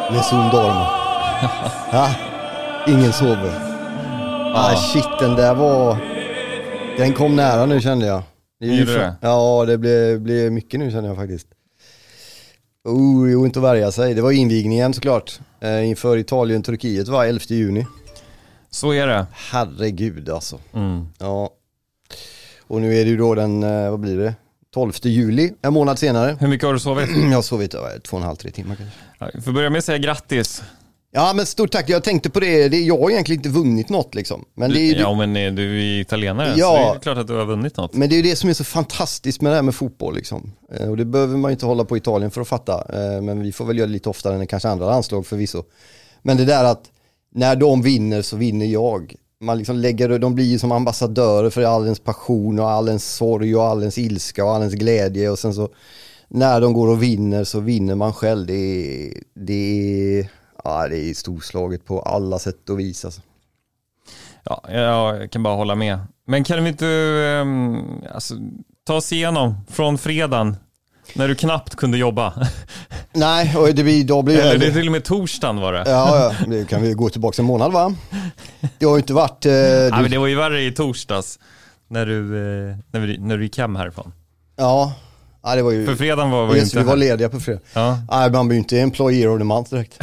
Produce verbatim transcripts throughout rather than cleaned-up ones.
Nessun dorma. Ja, ingen sover. Ah, shit, den där var... Den kom nära nu, kände jag. Det är ju för... det? Ja, det blev, blev mycket nu, känner jag faktiskt. Oh, jo, inte att värja sig. Det var invigningen såklart. Eh, inför Italien-Turkiet var elfte juni. Så är det. Herregud alltså. Mm. Ja. Och nu är det ju då den, eh, vad blir det? tolfte juli, en månad senare. Hur mycket har du sovit? Jag har sovit ja, två och en halv, tre timmar kanske. Ja, för börja med att säga grattis. Ja, men stort tack. Jag tänkte på det. det jag har egentligen inte vunnit något liksom. Men det är ju, ja, men du är italienare, ja, så det är klart att du har vunnit något. Men det är ju det som är så fantastiskt med det här med fotboll liksom. Och det behöver man ju inte hålla på Italien för att fatta. Men vi får väl göra det lite oftare än kanske andra landslag förvisso. Men det där att när de vinner så vinner jag. Man liksom lägger, de blir ju som ambassadörer för all ens passion och all ens sorg och all ens ilska och all ens glädje. Och sen så när de går och vinner så vinner man själv. Det är... Det är Ja, det är storslaget på alla sätt och vis alltså. Ja, jag kan bara hålla med. Men kan vi inte um, alltså, ta oss igenom från fredagen när du knappt kunde jobba? Nej, och det blir, då blir Eller det är till och med torsdagen var det. Ja, ja, det kan vi gå tillbaka en månad va? Det har ju inte varit... Eh, ja, du... men det var ju värre i torsdags när du, eh, när vi, när du gick hem härifrån. Ja. Ja, det var ju... För fredagen var, var ju yes, inte vi var här. lediga på fredag. Ja. Nej, man blir ju inte employee of the month direkt.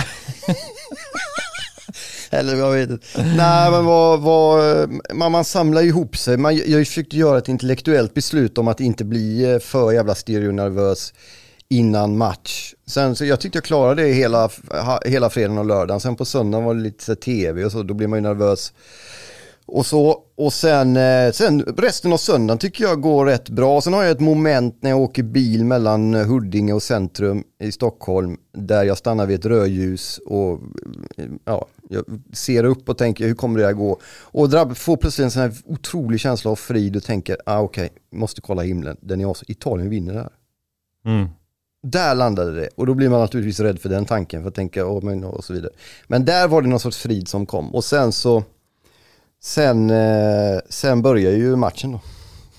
Eller jag vet inte. Nej, men vad, vad, man, man samlar ju ihop sig. Man, jag försökte göra ett intellektuellt beslut om att inte bli för jävla stereonervös innan match. Sen så jag tyckte jag klarade det hela, hela fredagen och lördagen. Sen på söndagen var det lite så tv och så, då blir man ju nervös. Och så, och sen, sen resten av söndagen tycker jag går rätt bra. Sen har jag ett moment när jag åker bil mellan Huddinge och centrum i Stockholm där jag stannar vid ett rödljus och ja, jag ser upp och tänker hur kommer det att gå? Och drabb, får plötsligt en sån här otrolig känsla av frid och tänker, ah, okej, okay, måste kolla himlen. Den är Italien vinner där. Mm. Där landade det. Och då blir man naturligtvis rädd för den tanken för att tänka, oh, men, och så vidare. Men där var det någon sorts frid som kom. Och sen så Sen, eh, sen börjar ju matchen då.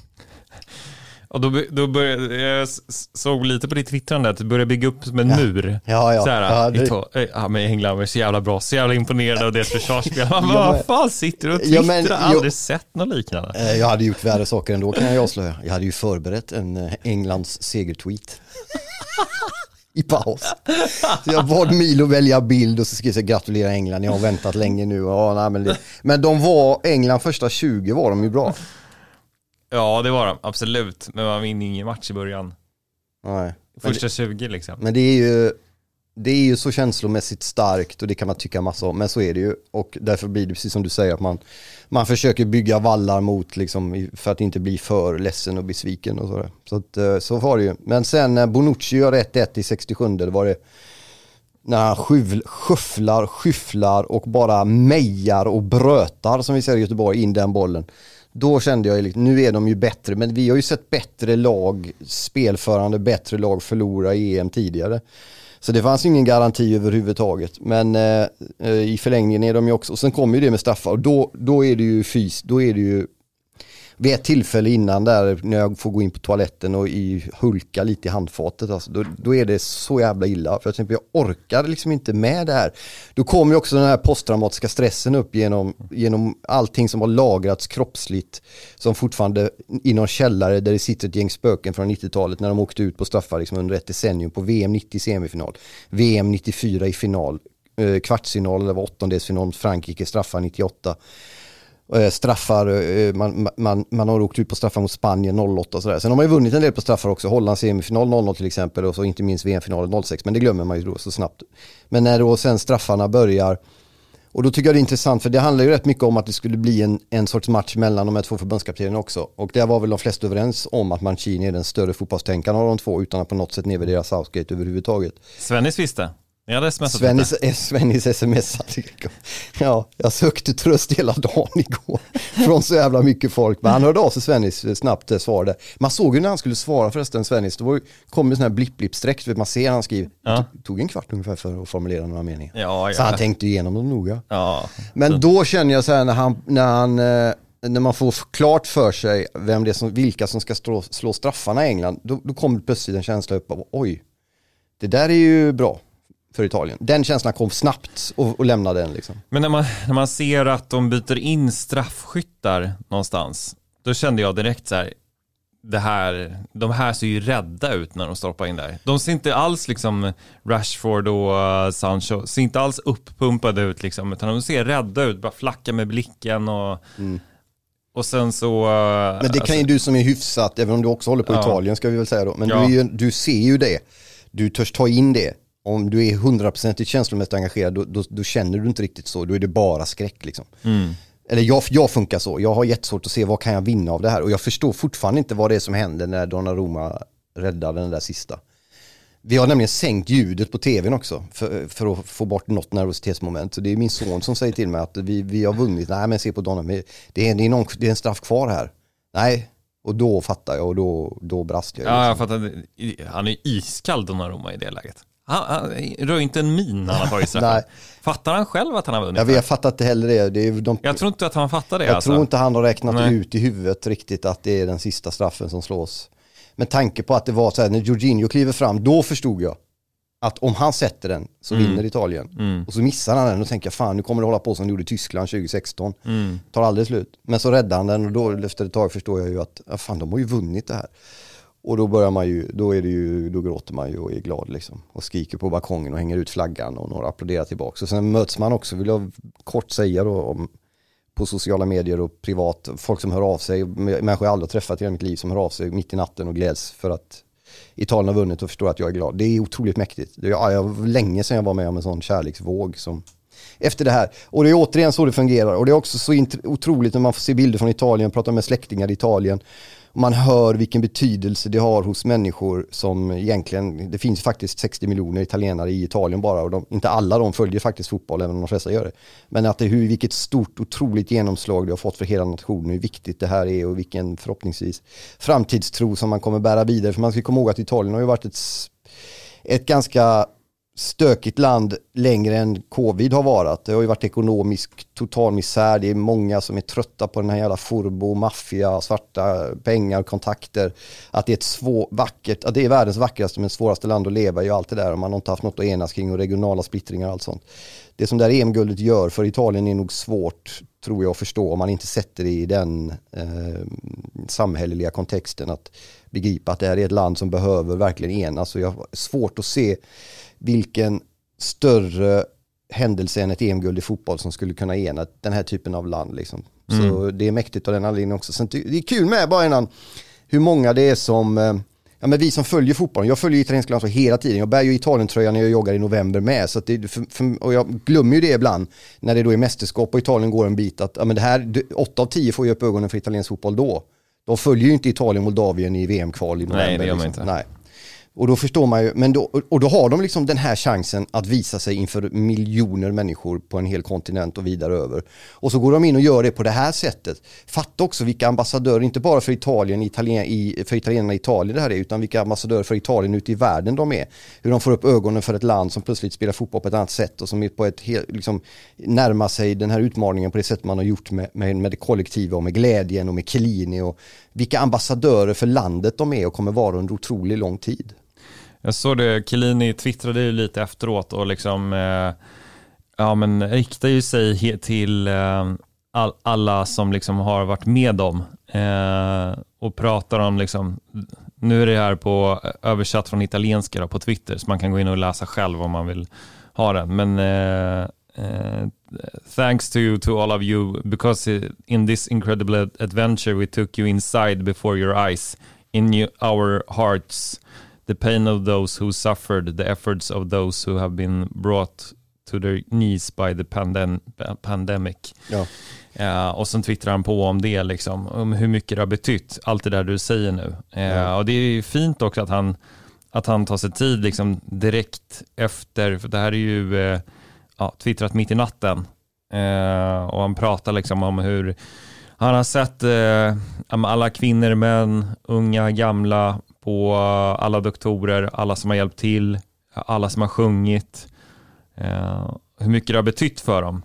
Och då, då började, jag såg lite på ditt twittrande att du började bygga upp som en ja. mur. Ja, ja. Så här, ja, det... Ito, ja men England var så jävla bra, så jävla imponerad av deras försvarsspel. Man bara, vad fan sitter du och twittrar? Ja, men, aldrig jag, sett något liknande. Jag hade gjort värre saker ändå, kan jag avslöja. Jag hade ju förberett en Englands segertweet. I paus. Så jag bad Milo välja bild och så skrev jag gratulera England, jag har väntat länge nu. Ja, nej, men, det... men de var, England första tjugo var de ju bra. Ja, det var de, absolut. Men man vinner ingen match i början. Nej. Första det... tjugo liksom. Men det är ju det är ju så känslomässigt starkt och det kan man tycka massa om, men så är det ju. Och därför blir det precis som du säger att man, man försöker bygga vallar mot liksom, för att inte bli för ledsen och besviken och sådär. Så, att, så var det ju. Men sen när Bonucci gör ett ett i sextiosju, det var det när han skyvl, skyfflar, skyfflar och bara mejar och brötar som vi säger i Göteborg in den bollen. Då kände jag ju, nu är de ju bättre, men vi har ju sett bättre lag, spelförande, bättre lag förlora i E M tidigare. Så det fanns ingen garanti överhuvudtaget. Men eh, i förlängningen är de ju också, och sen kommer ju det med straffar och då, då är det ju fys, då är det ju vid ett tillfälle innan där när jag får gå in på toaletten och i, hulka lite i handfatet alltså, då, då är det så jävla illa för att jag orkar liksom inte med det här. Då kommer ju också den här posttraumatiska stressen upp genom, genom allting som har lagrats kroppsligt som fortfarande i någon källare där det sitter ett gäng spöken från nittiotalet när de åkte ut på straffar liksom under ett decennium på V M nittio semifinal, V M nittiofyra i final, eh, kvartsfinal eller åttondelsfinal, Frankrike straffar nittioåtta. Straffar, man, man, man har åkt ut på straffar mot Spanien noll åtta och sådär. Sen har man ju vunnit en del på straffar också. Holland semifinal noll noll till exempel och så inte minst V M-finalen noll sex, men det glömmer man ju då så snabbt. Men när då sen straffarna börjar, och då tycker jag det är intressant för det handlar ju rätt mycket om att det skulle bli en, en sorts match mellan de här två förbundskaptenerna också. Och där var väl de flesta överens om att Mancini är den större fotbollstänkaren av de två utan att på något sätt nedvärdera Southgate överhuvudtaget. Svennis visste. Jag hade smsat Svennis, Svennis smsat. Ja, jag sökte tröst hela dagen igår från så jävla mycket folk. Men han hörde av sig Svennis snabbt svarade. Man såg ju när han skulle svara förresten Svennis. Det var ju, kom en sån här blipp-blipp-streck. Man ser han skriver. Ja. Det tog en kvart ungefär för att formulera några meningar. Ja, ja. Så han tänkte igenom dem noga. Ja. Men då känner jag så här när han, när han när man får klart för sig vem det är som, vilka som ska slå, slå straffarna i England. Då, då kommer plötsligt en känsla upp av oj, det där är ju bra. för Italien. Den känslan kom snabbt och, och lämnade den liksom. Men när man, när man ser att de byter in straffskyttar någonstans, då kände jag direkt så här, det här, de här ser ju rädda ut när de stoppar in där. De ser inte alls liksom Rashford och uh, Sancho ser inte alls uppumpade ut liksom, utan de ser rädda ut, bara flacka med blicken och mm. och sen så... Uh, men det kan alltså, ju du som är hyfsat, även om du också håller på ja. Italien ska vi väl säga då, men ja. du, är ju, du ser ju det. Du törs ta in det. Om du är hundra procent känslomässigt engagerad, då, då, då känner du inte riktigt så. Då är det bara skräck liksom. Mm. Eller jag, jag funkar så. Jag har jättesvårt att se vad kan jag vinna av det här. Och jag förstår fortfarande inte vad det är som händer när Donnarumma räddar den där sista. Vi har nämligen sänkt ljudet på tvn också för, för att få bort något nervositetsmoment. Så det är min son som säger till mig att vi, vi har vunnit. Nej, men se på Donnarumma. Det är, det, är någon, det är en straff kvar här. Nej, och då fattar jag och då, då brast jag. Ja, jag fattar. Han är iskall Donnarumma i det läget. Han, han rör inte en min när han har tagit straffen. Fattar han själv att han har vunnit? Ja, vi har fattat inte heller det. det är de... Jag tror inte att han fattar det. Jag alltså. tror inte han har räknat Nej. ut i huvudet riktigt att det är den sista straffen som slås. Men tanke på att det var så här, när Jorginho kliver fram, då förstod jag att om han sätter den så mm. vinner Italien. Mm. Och så missar han den och tänker, fan nu kommer det hålla på som det gjorde i Tyskland tjugo sexton. Mm. Tar aldrig slut. Men så räddar han den och då efter ett tag förstår jag ju att ja, fan de har ju vunnit det här. Och då börjar man ju, då är det ju, då gråter man ju och är glad liksom. Och skriker på balkongen och hänger ut flaggan och några applåderar tillbaka. Så sen möts man också, vill jag kort säga då, om, på sociala medier och privat. Folk som hör av sig, människor jag aldrig träffat i hela mitt liv som hör av sig mitt i natten och gläds för att Italien har vunnit och förstår att jag är glad. Det är otroligt mäktigt. Det är jag, länge sedan jag var med om en sån kärleksvåg som efter det här. Och det är återigen så det fungerar. Och det är också så int- otroligt när man får se bilder från Italien, prata med släktingar i Italien. Och man hör vilken betydelse det har hos människor som egentligen, det finns faktiskt sextio miljoner italienare i Italien bara. Och de, inte alla de följer faktiskt fotboll, även om de flesta gör det. Men att det hur, vilket stort, otroligt genomslag det har fått för hela nationen, hur viktigt det här är och vilken förhoppningsvis framtidstro som man kommer bära vidare. För man ska komma ihåg att Italien har ju varit ett, ett ganska stökigt land längre än covid har varit. Det har ju varit ekonomisk total misär. Det är många som är trötta på den här jävla furbo, maffia, svarta pengar, kontakter. Att det är ett svår, vackert, att det är världens vackraste men svåraste land att leva i och allt det där. Och man har inte haft något att enas kring och regionala splittringar och allt sånt. Det som där E M-guldet gör för Italien är nog svårt, tror jag, att förstå om man inte sätter det i den eh, samhälleliga kontexten, att begripa att det här är ett land som behöver verkligen enas. Och jag har svårt att se vilken större händelse än ett E M-guld i fotboll som skulle kunna ena den här typen av land liksom. Mm. Så det är mäktigt av den anledningen också. Sen, det är kul med bara innan hur många det är som ja, men vi som följer fotbollen. Jag följer italienska landslag hela tiden. Jag bär ju Italien-tröjan när jag joggar i november med. Så att det, för, för, och jag glömmer ju det ibland när det då är mästerskap och Italien går en bit att ja, men det här, åtta av tio får ju upp ögonen för italiensk fotboll då. De följer ju inte Italien-Moldavien i V M-kval i november. Nej, det gör man liksom. inte. Nej. Och då förstår man ju, men då, och då har de liksom den här chansen att visa sig inför miljoner människor på en hel kontinent och vidare över. Och så går de in och gör det på det här sättet. Fatta också vilka ambassadörer, inte bara för Italien, Italien i, för italienarna i Italien det här är, utan vilka ambassadörer för Italien ute i världen de är. Hur de får upp ögonen för ett land som plötsligt spelar fotboll på ett annat sätt och som är på ett helt, liksom, närmar sig den här utmaningen på det sätt man har gjort med, med, med det kollektiva och med glädjen och med Chiellini och vilka ambassadörer för landet de är och kommer vara under otroligt lång tid. Jag såg det, Chiellini twittrade ju lite efteråt och liksom eh, ja men riktar ju sig till eh, all, alla som liksom har varit med dem eh, och pratar om liksom, nu är det här på översatt från italienska då, på Twitter, så man kan gå in och läsa själv om man vill ha den, men eh, Uh, thanks to you, to all of you, because in this incredible adventure we took you inside before your eyes, in you, our hearts, the pain of those who suffered, the efforts of those who have been brought to their knees by the pandem- pandemic. Ja. Uh, och sen twittrar han på om det, liksom, om hur mycket det har betytt, allt det där du säger nu. Uh, ja. Och det är fint också att han, att han tar sig tid liksom, direkt efter, för det här är ju uh, ja, twittrat mitt i natten eh, och han pratar liksom om hur han har sett eh, alla kvinnor, män, unga, gamla, på alla doktorer, alla som har hjälpt till, alla som har sjungit, eh, hur mycket det har betytt för dem.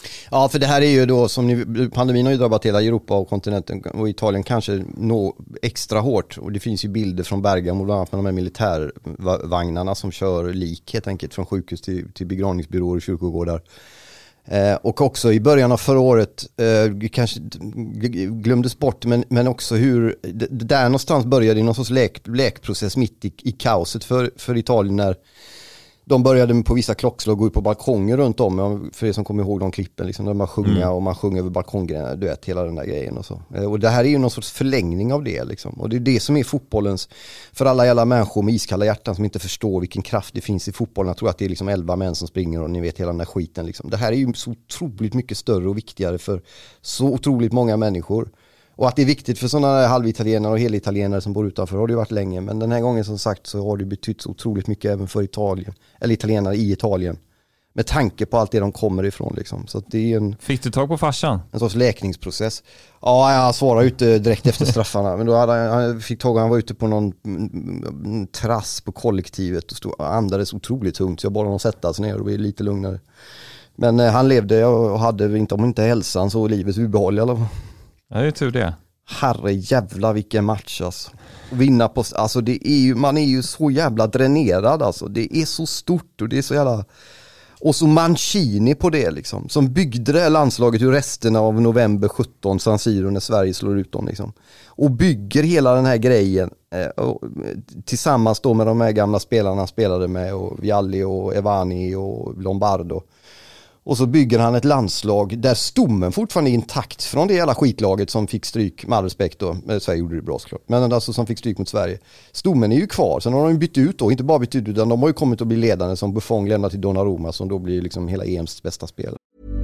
Ja, för det här är ju då som ni, pandemin har ju drabbat hela Europa och kontinenten och Italien kanske nå extra hårt. Och det finns ju bilder från Bergamo bland annat med de här militärvagnarna som kör lik helt enkelt från sjukhus till, till begravningsbyråer och kyrkogårdar. Eh, och också i början av förra året, eh, kanske glömdes bort, men, men också hur det, där någonstans började i någon sorts läk, läkprocess mitt i, i kaoset för, för Italien när de började på vissa klockslag gå ut på balkonger runt om, för er som kommer ihåg de klippen, liksom, där man sjunger mm. och man sjunger över balkongen, du vet, hela den där grejen och så. Och det här är ju någon sorts förlängning av det liksom. Och det är det som är fotbollens, för alla jävla människor med iskalla hjärtan som inte förstår vilken kraft det finns i fotbollen. Jag tror att det är liksom elva män som springer och ni vet hela den där skiten liksom. Det här är ju så otroligt mycket större och viktigare för så otroligt många människor. Och att det är viktigt för sådana här halvitalienare och helitalienare som bor utanför har det ju varit länge. Men den här gången som sagt så har det betytt så otroligt mycket även för Italien. Eller italienare i Italien. Med tanke på allt det de kommer ifrån liksom. Så att det är en... Fick du tag på farsan? En sorts läkningsprocess. Ja, jag svarade ute direkt efter straffarna. Men då hade han, fick tag, han var ute på någon terrass på kollektivet och stod, andades otroligt tungt. Så jag bad honom sätta sig ner och bli lite lugnare. Men eh, han levde och hade inte, om inte hälsan så livets ubehåll i alla fall. Ja, det är tur det. Herre jävla vilken match alltså. Vinna på, alltså det är ju, man är ju så jävla dränerad alltså. Det är så stort och det är så jävla, och så Mancini på det liksom. Som byggde det här landslaget ur resten av november sjutton San Siro när Sverige slår ut dem liksom. Och bygger hela den här grejen eh, och, tillsammans då med de här gamla spelarna han spelade med och Vialli och Evani och Lombardo. Och så bygger han ett landslag där stommen fortfarande är intakt från det jävla skitlaget som fick stryk, med all respekt då, Sverige gjorde det bra såklart, men alltså som fick stryk mot Sverige. Stommen är ju kvar, sen har de ju bytt ut då, inte bara bytt ut utan de har ju kommit att bli ledande som Buffon lämnar till Donnarumma som då blir liksom hela E M:s bästa spelare.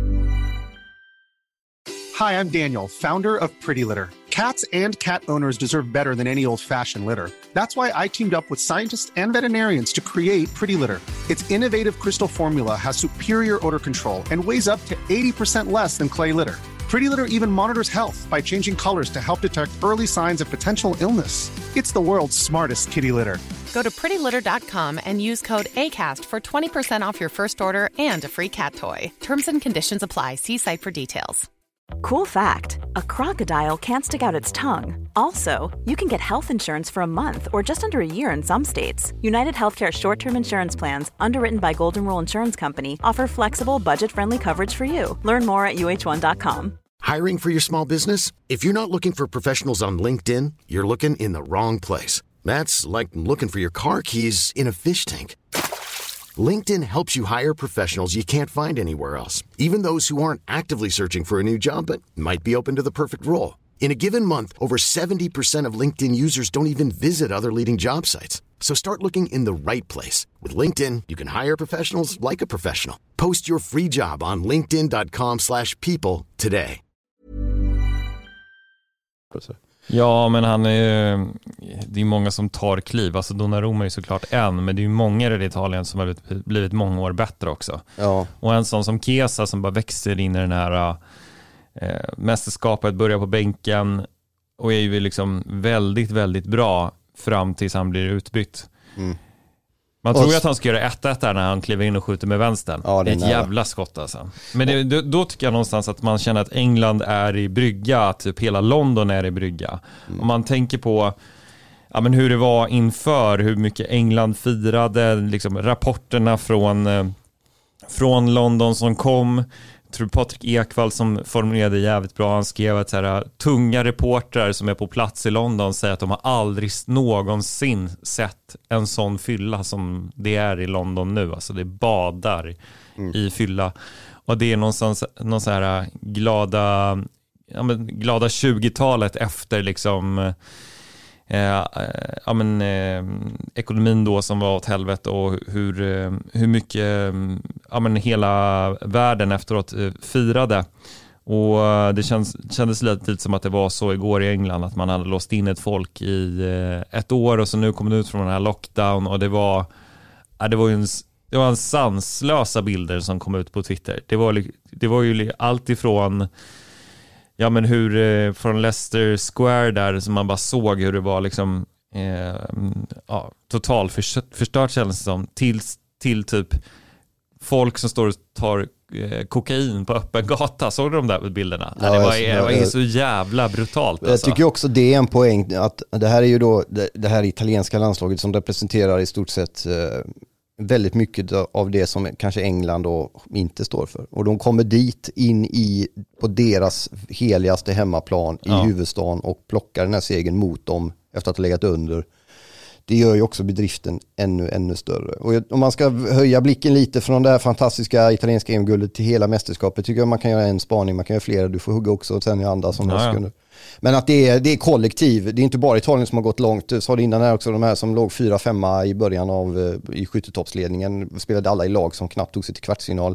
Hi, I'm Daniel, founder of Pretty Litter. Cats and cat owners deserve better than any old-fashioned litter. That's why I teamed up with scientists and veterinarians to create Pretty Litter. Its innovative crystal formula has superior odor control and weighs up to eighty percent less than clay litter. Pretty Litter even monitors health by changing colors to help detect early signs of potential illness. It's the world's smartest kitty litter. Go to pretty litter dot com and use code ACAST for twenty percent off your first order and a free cat toy. Terms and conditions apply. See site for details. Cool fact, a crocodile can't stick out its tongue. Also, you can get health insurance for a month or just under a year in some states. United Healthcare short-term insurance plans, underwritten by Golden Rule Insurance Company, offer flexible, budget-friendly coverage for you. Learn more at U H one dot com. Hiring for your small business? If you're not looking for professionals on LinkedIn, you're looking in the wrong place. That's like looking for your car keys in a fish tank. LinkedIn helps you hire professionals you can't find anywhere else, even those who aren't actively searching for a new job but might be open to the perfect role. In a given month, over seventy percent of LinkedIn users don't even visit other leading job sites. So start looking in the right place. With LinkedIn, you can hire professionals like a professional. Post your free job on linkedin dot com slash people today. Ja, men han är ju, det är många som tar kliv. Alltså Donnarumma är ju såklart en, men det är ju många i Italien som har blivit många år bättre också. Ja. Och en sån som Chiesa som bara växer in i den här eh, mästerskapet, börjar på bänken och är ju liksom väldigt, väldigt bra fram tills han blir utbytt. Mm. Man tror ju att han ska göra ett ett där när han kliver in och skjuter med vänstern. Ja, det är ett nära. Jävla skott alltså. Men det, då, då tycker jag någonstans att man känner att England är i brygga, att typ hela London är i brygga. Mm. Om man tänker på ja, men hur det var inför, hur mycket England firade, liksom rapporterna från, eh, från London som kom. Jag tror Patrik Ekwall som formulerade jävligt bra, han skrev att så här, tunga reportrar som är på plats i London säger att de har aldrig någonsin sett en sån fylla som det är i London nu. Alltså det badar mm. i fylla. Och det är någonstans, någon så här glada, ja men, glada tjugotalet efter liksom Eh, ja, men, eh, ekonomin då som var åt helvete och hur, eh, hur mycket ja, men, hela världen efteråt eh, firade. Och eh, det känns, kändes lite som att det var så igår i England att man hade låst in ett folk i eh, ett år och så nu kom det ut från den här lockdown och det var, ja, det var ju en, det var en sanslösa bilder som kom ut på Twitter. Det var, det var ju allt ifrån ja, men hur eh, från Leicester Square där som man bara såg hur det var liksom eh, ja, total förstört, förstört känns det som till, till typ folk som står och tar kokain på öppen gata. Såg du de där bilderna? Ja, det var, jag, det var jag, så jävla brutalt. Jag alltså. tycker också det är en poäng att det här är ju då det, det här italienska landslaget som representerar i stort sett eh, väldigt mycket av det som kanske England då inte står för. Och de kommer dit in i på deras heligaste hemmaplan i ja. huvudstaden och plockar den här segern mot dem efter att ha legat under. Det gör ju också bedriften ännu, ännu större. Och om man ska höja blicken lite från det här fantastiska italienska E M-guldet till hela mästerskapet tycker jag man kan göra en spaning, man kan göra flera, du får hugga också och sen i andra som ja, ja. Men att det är, det är kollektiv, det är inte bara Italien som har gått långt, sa det innan här också, de här som låg fyra femma i början av i skyttetoppsledningen, spelade alla i lag som knappt tog sig till kvartsfinal.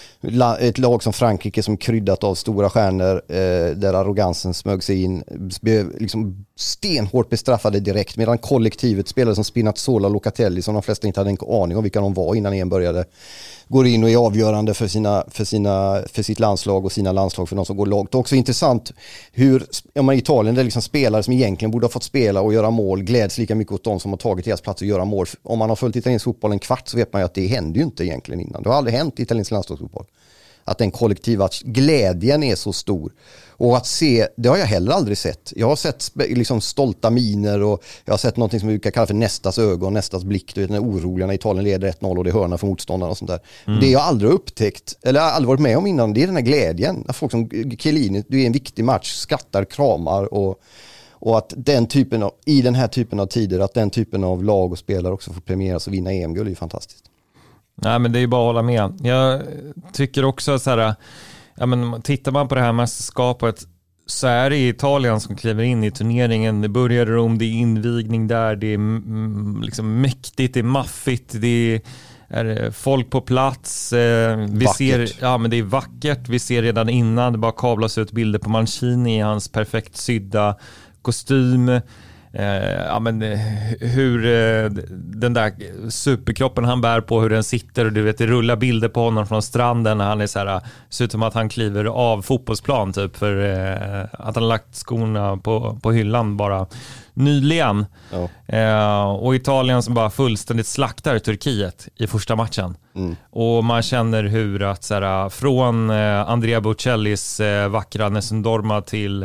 Ett lag som Frankrike som kryddat av stora stjärnor eh, där arrogansen smög sig in, blev liksom stenhårt bestraffade direkt, medan kollektivet spelade som Spinazzola och Locatelli som de flesta inte hade en aning om vilka de var innan E M började, går in och är avgörande för, sina, för, sina, för sitt landslag och sina landslag för de som går långt. Och också intressant hur ja, man i Italien där liksom spelare som egentligen borde ha fått spela och göra mål gläds lika mycket åt de som har tagit deras plats och göra mål. Om man har följt italiensk fotboll en kvart så vet man ju att det händer ju inte egentligen innan. Det har aldrig hänt i italiensk landslagsfotboll. Att den kollektiva glädjen är så stor. Och att se, det har jag heller aldrig sett. Jag har sett liksom stolta miner och jag har sett något som vi brukar kalla för nästas ögon, nästas blick. Du vet, när oroliga när Italien leder ett noll och det är hörna för motståndarna och sånt där. Mm. Det jag aldrig upptäckt, eller aldrig varit med om innan, det är den här glädjen. Att folk som Chiellini, det är en viktig match, skrattar, kramar och, och att den typen av, i den här typen av tider, att den typen av lag och spelare också får premieras och vinna E M-guld är ju fantastiskt. Nej, men det är ju bara att hålla med. Jag tycker också så här, ja, men tittar man på det här mästerskapet så är det Italien som kliver in i turneringen. Det börjar i Rom, det är invigning där, det är mm, liksom mäktigt, det är maffigt, det är folk på plats. Vi ser, ja, men det är vackert. Vi ser redan innan det bara kablas ut bilder på Mancini i hans perfekt sydda kostym. Eh, ja, men, hur eh, den där superkroppen han bär på, hur den sitter, och du vet, det rullar bilder på honom från stranden när han är så här, ser ut som att han kliver av fotbollsplan typ, för eh, att han lagt skorna på, på hyllan bara nyligen. Ja. Eh, och Italien som bara fullständigt slaktar Turkiet i första matchen. Mm. Och man känner hur att så här, från eh, Andrea Bocellis eh, vackra Nessun till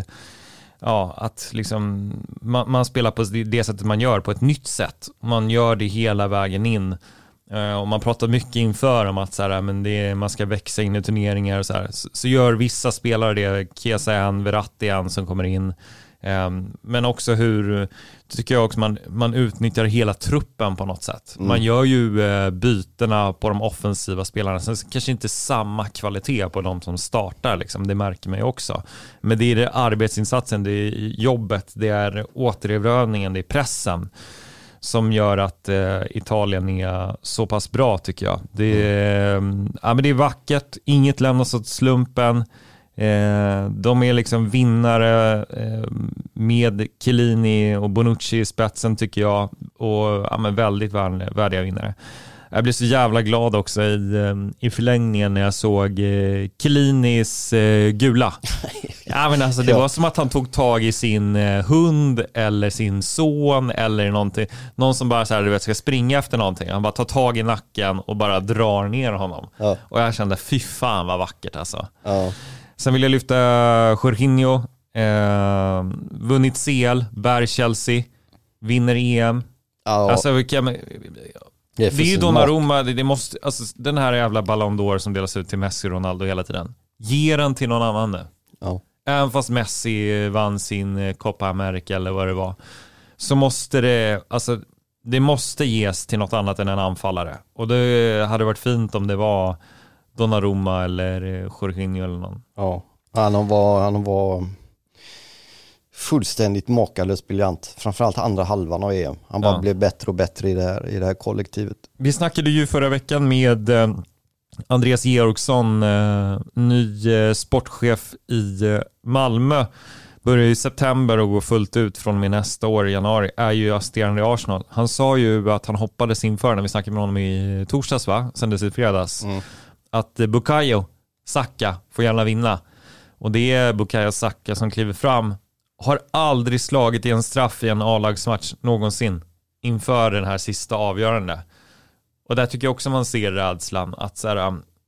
ja, att liksom man, man spelar på det sättet man gör på ett nytt sätt. Man gör det hela vägen in. Uh, och man pratar mycket inför om att så här, men det är, man ska växa in i turneringar och så här. Så, så gör vissa spelare det. Chiesa är en, Verratti är en som kommer in. Um, men också hur, tycker jag också, man, man utnyttjar hela truppen på något sätt. Mm. Man gör ju uh, bytena på de offensiva spelarna. Sen kanske inte samma kvalitet på de som startar, liksom. Det märker man ju också. Men det är det arbetsinsatsen, det är jobbet, det är återerövringen, det är pressen som gör att uh, Italien är så pass bra, tycker jag. Det är, mm. ja, men det är vackert, inget lämnas åt slumpen. Eh, de är liksom vinnare eh, med Chiellini och Bonucci i spetsen, tycker jag, och ja, men väldigt värdiga vinnare. Jag blev så jävla glad också i, i förlängningen när jag såg eh, Chiellinis eh, gula. Ja, men alltså, det var som att han tog tag i sin eh, hund eller sin son eller någonting. Någon som bara så här, du vet, ska springa efter någonting. Han bara tar tag i nacken och bara drar ner honom. Ja. Och jag kände, fy fan vad vackert alltså. Ja. Sen vill jag lyfta Jorginho, eh, vunnit C L, bär Chelsea, vinner E M. Ja. Alltså, vilka, det, det är ju Donnarumma, det, det måste, alltså, den här jävla Ballon d'Or som delas ut till Messi och Ronaldo hela tiden. Ge den till någon annan nu. Ja. Även fast Messi vann sin Copa America eller vad det var, så måste det, alltså, det måste ges till något annat än en anfallare. Och det hade varit fint om det var Donnarumma eller Jorginho eller någon. Ja, han var, han var fullständigt makalöst briljant. Framförallt andra halvan av E M. Han bara ja. blev bättre och bättre i det här, i det här kollektivet. Vi snackade ju förra veckan med eh, Andreas Georgsson, eh, ny eh, sportchef i eh, Malmö. Börjar i september och går fullt ut från min nästa år i januari. Är ju assisterande i Arsenal. Han sa ju att han hoppades inför när vi snackade med honom i torsdags, va? Sen det i fredags. Mm. Att Bukayo Saka får gärna vinna. Och det är Bukayo Saka som kliver fram. Har aldrig slagit i en straff i en A-lagsmatch någonsin inför den här sista avgörande. Och där tycker jag också man ser rädslan. Att så här,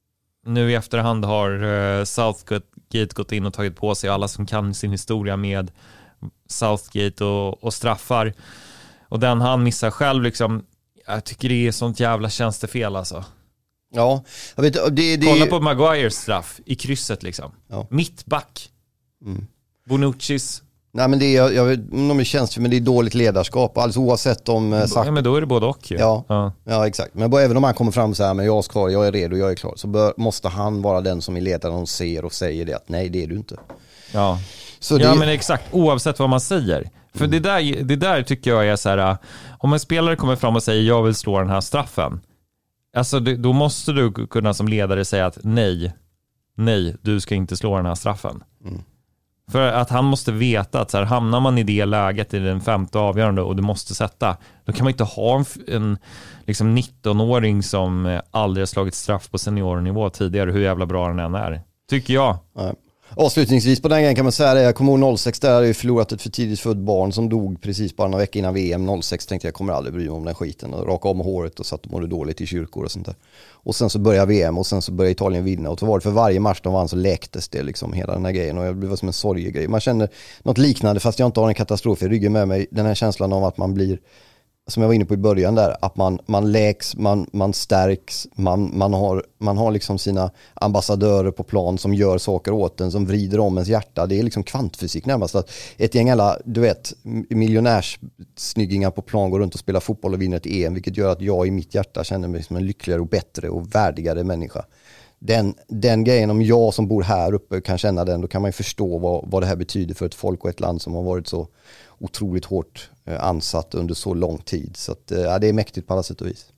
nu i efterhand har uh, Southgate gått in och tagit på sig, alla som kan sin historia med Southgate och, och straffar. Och den han missar själv liksom, jag tycker det är sånt jävla tjänstefel alltså. Ja, jag vet, det, det... Kolla på Maguires straff i krysset liksom. Ja. Mittback. Mm. Bonuccis. Nej, men det är, jag vet om det känns, men det är dåligt ledarskap. Alltså oavsett om... Eh, ja, men då är det både och ju. Ja, ja. ja, exakt. Men bara, även om han kommer fram och säger men jag är klar, jag är redo, jag är klar. Så bör, måste han vara den som är ledaren och ser och säger det att nej, det är du inte. Ja, så ja det... men exakt. Oavsett vad man säger. För mm. det, där, det där tycker jag är så här, om en spelare kommer fram och säger jag vill slå den här straffen. Alltså då måste du kunna som ledare säga att nej, nej, du ska inte slå den här straffen. Mm. För att han måste veta att så här, hamnar man i det läget i den femte avgörande och du måste sätta, då kan man inte ha en, en liksom nittonåring som aldrig har slagit straff på seniornivå tidigare, hur jävla bra den än är. Tycker jag. Nej. Avslutningsvis på den grejen kan man säga det, jag kommer ihåg noll sex där, hade ju förlorat ett för tidigt född barn som dog precis bara några veckor innan V M. noll sex tänkte jag kommer aldrig bry mig om den skiten och raka om håret och satt och mådde dåligt i kyrkor och sånt där. Och sen så började V M och sen så började Italien vinna och så var det för varje match de vann så läktes det liksom hela den här grejen och det blev som en sorgegrej. Man känner något liknande fast jag inte har en katastrof i ryggen med mig, den här känslan av att man blir, som jag var inne på i början där, att man, man läks, man, man stärks, man, man, har, man har liksom sina ambassadörer på plan som gör saker åt en, som vrider om ens hjärta. Det är liksom kvantfysik närmast. Att ett gäng alla, du vet, miljonärssnyggingar på plan går runt och spelar fotboll och vinner ett E M, vilket gör att jag i mitt hjärta känner mig som en lyckligare och bättre och värdigare människa. Den, den grejen, om jag som bor här uppe kan känna den, då kan man ju förstå vad, vad det här betyder för ett folk och ett land som har varit så otroligt hårt eh, ansatt under så lång tid. Så att, eh, ja, det är mäktigt på alla sätt och vis.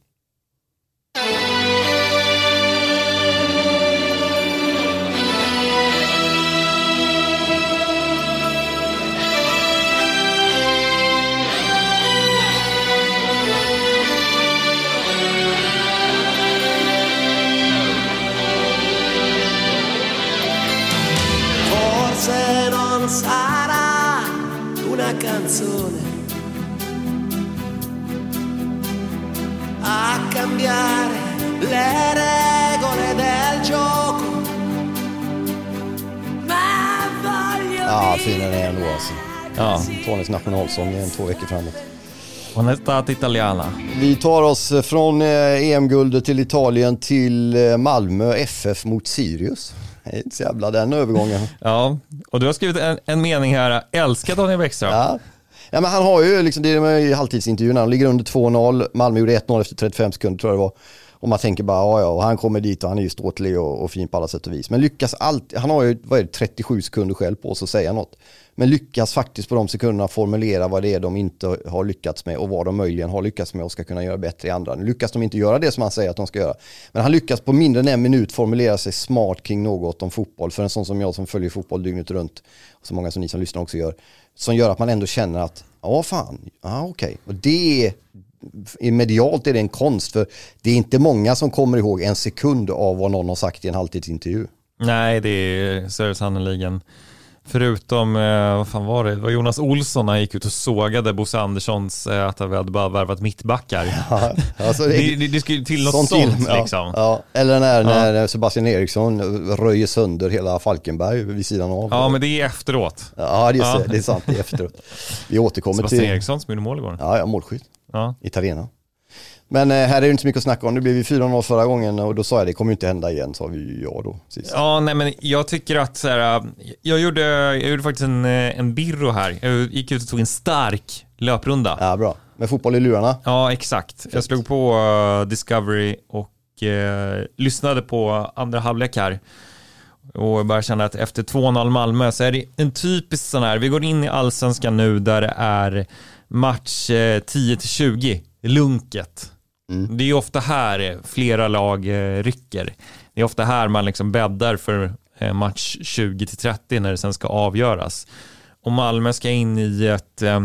Forse non sarà una canzone a cambiare le regole del gioco, ma voglio Ja, fin är ändå alltså. Ja. Tony's nationalsång i en två veckor framåt. Honestat italiana. Vi tar oss från E M-guldet till Italien till Malmö F F mot Sirius. Det är inte så jävla den övergången. Ja, och du har skrivit en, en mening här. Älskar Daniel Bäckström. Ja. Ja, men han har ju liksom, det är med i halvtidsintervjun, han ligger under två noll, Malmö gjorde ett noll efter trettiofem sekunder tror jag det var. Och man tänker bara, ja ja, och han kommer dit och han är ju ståtlig och, och fin på alla sätt och vis. Men lyckas allt, han har ju, vad är det, trettiosju sekunder själv på sig att säga något. Men lyckas faktiskt på de sekunderna formulera vad det är de inte har lyckats med och vad de möjligen har lyckats med och ska kunna göra bättre i andra. Nu lyckas de inte göra det som han säger att de ska göra. Men han lyckas på mindre än en minut formulera sig smart kring något om fotboll. För en sån som jag som följer fotboll dygnet runt, och så många som ni som lyssnar också gör, som gör att man ändå känner att, ja fan, ja okej. Okay. Och det är, i medialt är det en konst, för det är inte många som kommer ihåg en sekund av vad någon har sagt i en halvtidsintervju. Nej, det är så är det sannoliken. Förutom, eh, vad fan var det? Det var Jonas Olsson, han gick ut och sågade Bosse Anderssons eh, att han hade bara värvat mittbackar. Ja, alltså det, det, det, det skulle till något sånt, sånt till, liksom. Ja, ja. Eller när, ja. när Sebastian Eriksson röjer sönder hela Falkenberg vid sidan av. Ja, men det är efteråt. Ja, det är, ja. det är sant, det är efteråt. Vi återkommer Sebastian till... Sebastian Eriksson som gjorde mål igår. Ja, ja, målskytt. Ja. Italienare. Men eh, här är det inte så mycket att snacka om. Det blev ju fyra noll förra gången och då sa jag det kommer inte hända igen, sa vi ja då. Sist. Ja, nej men jag tycker att så här, jag gjorde jag gjorde faktiskt en en birro här. Jag gick ut och tog en stark löprunda. Ja, bra. Med fotboll i lurarna. Ja, exakt. Jag slog på uh, Discovery och uh, lyssnade på andra halvlek här. Och bara känna att efter två noll Malmö så är det en typisk sån här, vi går in i allsvenskan nu där det är match uh, tio till tjugo, lunket. Mm. Det är ju ofta här flera lag uh, rycker. Det är ofta här man liksom bäddar för uh, match tjugo till trettio när det sen ska avgöras. Och Malmö ska in i ett uh,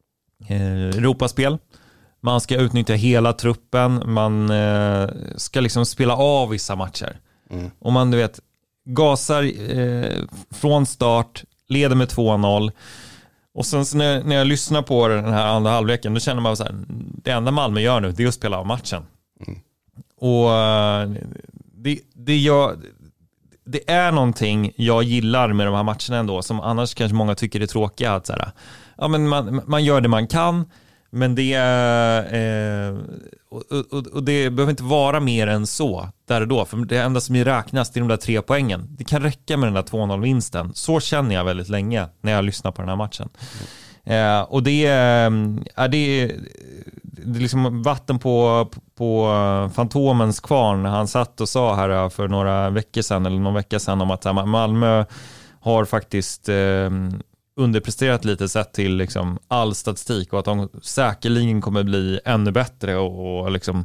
Europaspel. Man ska utnyttja hela truppen. Man uh, ska liksom spela av vissa matcher. Mm. Och man, du vet, gasar eh, från start, leder med två noll. Och sen så när, när jag lyssnar på den här andra halvleken, då känner man så här, det enda Malmö gör nu, det är att spela av matchen. Mm. Och det, det, jag, det är någonting jag gillar med de här matcherna ändå, som annars kanske många tycker är tråkiga. Att så här, ja, men man, man gör det man kan, men det är, eh, och, och, och det behöver inte vara mer än så där och då. För det enda som räknas är de där tre poängen. Det kan räcka med den där två noll-vinsten. Så känner jag väldigt länge när jag lyssnar på den här matchen. Mm. Eh, och det är, är det, det är liksom vatten på, på Fantomens kvarn. Han satt och sa här för några veckor sedan, eller någon vecka sedan, om att Malmö har faktiskt eh, underpresterat lite sett till liksom all statistik, och att de säkerligen kommer bli ännu bättre och, och liksom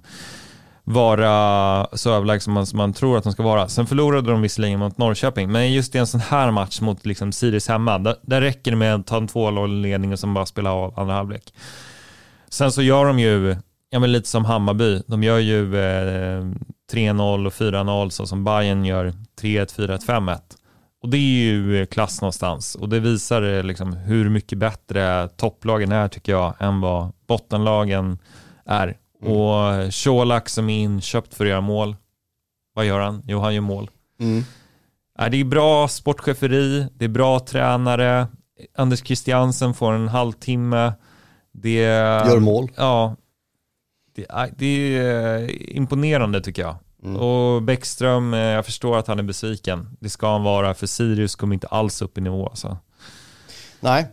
vara så överlägsen som man, som man tror att de ska vara. Sen förlorade de visserligen mot Norrköping, men just i en sån här match mot liksom Sirius hemma, där, där räcker det med att ta en två noll-ledning och som bara spela av andra halvlek. Sen så gör de ju, ja, men lite som Hammarby, de gör ju eh, tre noll och fyra noll, så som Bayern gör tre ett, fyra ett, fem ett. Och det är ju klass någonstans, och det visar liksom hur mycket bättre topplagen är, tycker jag, än vad bottenlagen är. Mm. Och Colak som är inköpt för att göra mål, vad gör han? Jo, han gör mål. Mm. Ja, det är bra sportcheferi, det är bra tränare. Anders Christiansen får en halvtimme. Det gör mål. Ja, det är, det är imponerande, tycker jag. Mm. Och Bäckström, jag förstår att han är besviken. Det ska han vara, för Sirius kommer inte alls upp i nivå. Alltså. Nej,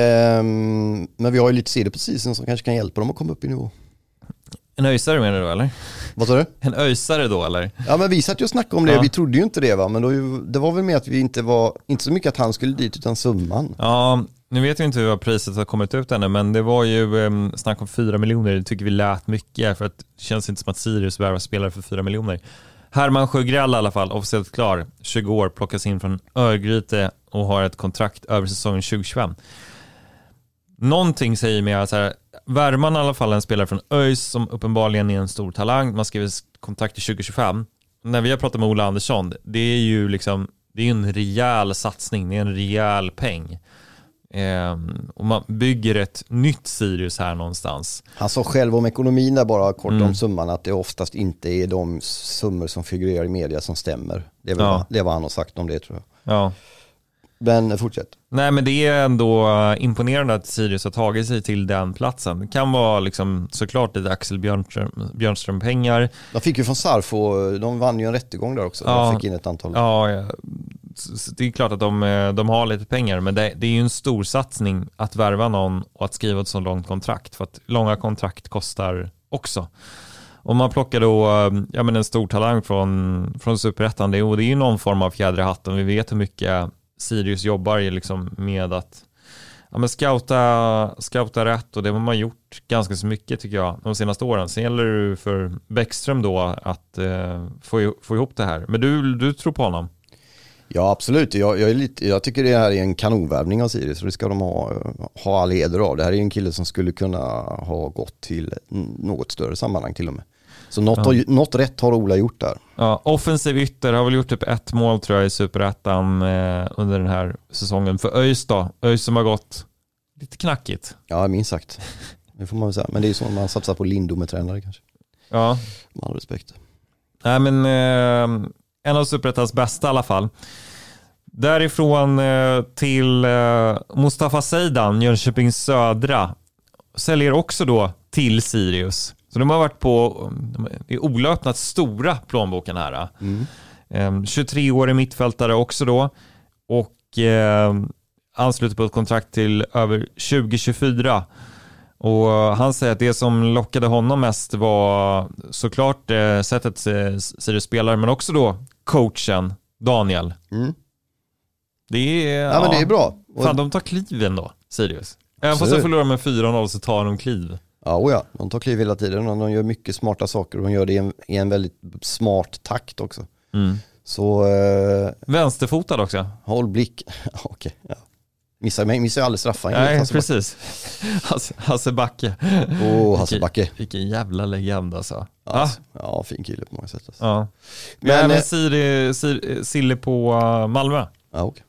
ehm, men vi har ju lite sidor på season som kanske kan hjälpa dem att komma upp i nivå. En öjsare menar du, eller? Vad sa du? En öjsare då, eller? Ja, men vi satt ju och snackade om det. Ja. Vi trodde ju inte det, va? Men då, det var väl med att vi inte var, inte så mycket att han skulle dit, utan summan. Ja, nu vet vi inte hur priset har kommit ut ännu, men det var ju um, snack om fyra miljoner. Det tycker vi lät mycket, för att det känns inte som att Sirius värvar spelare för fyra miljoner. Herman Sjögrell i alla fall, officiellt klar, tjugo år, plockas in från Örgryte och har ett kontrakt över säsongen tjugo tjugofem. Någonting säger mig att så här, värvar man i alla fall en spelare från ÖIS som uppenbarligen är en stor talang, man skriver kontrakt till tjugo tjugofem. När vi har pratat med Ola Andersson, det är ju liksom, det är en rejäl satsning, det är en rejäl peng. Eh, och man bygger ett nytt Sirius här någonstans. Han sa själv om ekonomin där, bara kort mm. om summan, att det oftast inte är de summor som figurerar i media som stämmer. Det är väl ja. det vad han har sagt om det, tror jag. Ja. Men fortsätt. Nej, men det är ändå imponerande att Sirius har tagit sig till den platsen. Det kan vara liksom såklart lite Axel Björnström, Björnström pengar. De fick ju från Sarfo, de vann ju en rättegång där också. Ja. De fick in ett antal. Ja, ja. Det är klart att de, de har lite pengar, men det, det är ju en stor satsning att värva någon och att skriva ett så långt kontrakt, för att långa kontrakt kostar också. Om man plockar då ja, men en stor talang från, från Superettan, det, och det är ju någon form av fjäder i hatten. Vi vet hur mycket Sirius jobbar liksom med att ja, men scouta, scouta rätt, och det har man gjort ganska så mycket, tycker jag, de senaste åren. Sen gäller det för Bäckström då att eh, få, få ihop det här. Men du, du tror på honom? Ja, absolut. Jag, jag, är lite, jag tycker det här är en kanonvärvning av Sirius, och det ska de ha, ha all heder av. Det här är en kille som skulle kunna ha gått till något större sammanhang till och med. Så något, ja. har, något rätt har Ola gjort där. Ja, offensiv ytter har väl gjort typ ett mål, tror jag, i Superettan eh, under den här säsongen. För ÖIS då, ÖIS som har gått lite knackigt. Ja, minst sagt. Det får man väl säga. Men det är ju så man satsar på Lindo med tränare kanske. Ja. Med all respekt. Nej, men eh, en av Superettans bästa i alla fall. Därifrån eh, till eh, Mustafa Seidan, Jönköpings Södra, säljer också då till Sirius. Så de har varit på, det är olöpnat stora plånboken här. Mm. Eh, tjugotre år i mittfältare också då. Och eh, ansluter på ett kontrakt till över tjugo tjugofyra. Och han säger att det som lockade honom mest var såklart eh, sättet eh, Sirius spelar, men också då coachen Daniel. Mm. Det är, ja, ja, men det är bra. Fan, de tar kliven då, Sirius. Även fast de förlorar med fyra noll så tar de kliv. Ja, och ja, de tar kliv hela tiden, och de gör mycket smarta saker, och de gör det i en, i en väldigt smart takt också. Mm. Så eh, vänsterfotad också. Håll blick. Okej, ja. Missar mig, missar aldrig straffar. Nej, Hasse precis. Hasse, Hasse Backe. Åh, oh, Hasse Backe. Vilken, vilken jävla legend alltså. Ja, alltså, ja, fin kille på många sätt. Alltså. Ja. Men, men Sille, Sille, Sille på Malmö. Ja, okej.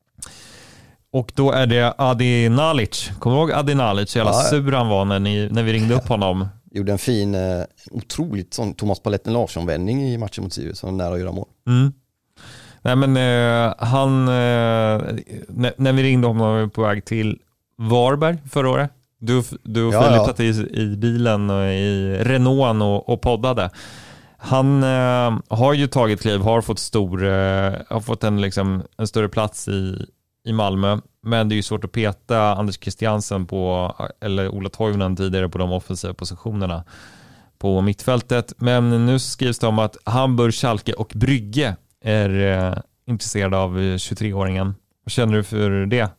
Och då är det Adi Nalic. Kommer du ihåg Adi Nalic? Jävla ja, sur han var när, ni, när vi ringde upp honom. gjorde en fin, eh, otroligt sån Thomas Paletten Larsson-vändning i matchen mot Sirius, som nära att göra mål. Mm. Nej men eh, han, eh, när, när vi ringde honom var vi på väg till Varberg förra året. Du, du och ja, Filip ja. satt i, i bilen och i Renault och, och poddade. Han eh, har ju tagit kliv, har fått stor, eh, har fått en, liksom, en större plats i, i Malmö. Men det är ju svårt att peta Anders Christiansen på, eller Ola Toivonen tidigare på de offensiva positionerna på mittfältet. Men nu skrivs det om att Hamburg, Schalke och Brygge är eh, intresserade av tjugotre-åringen. Vad känner du för det?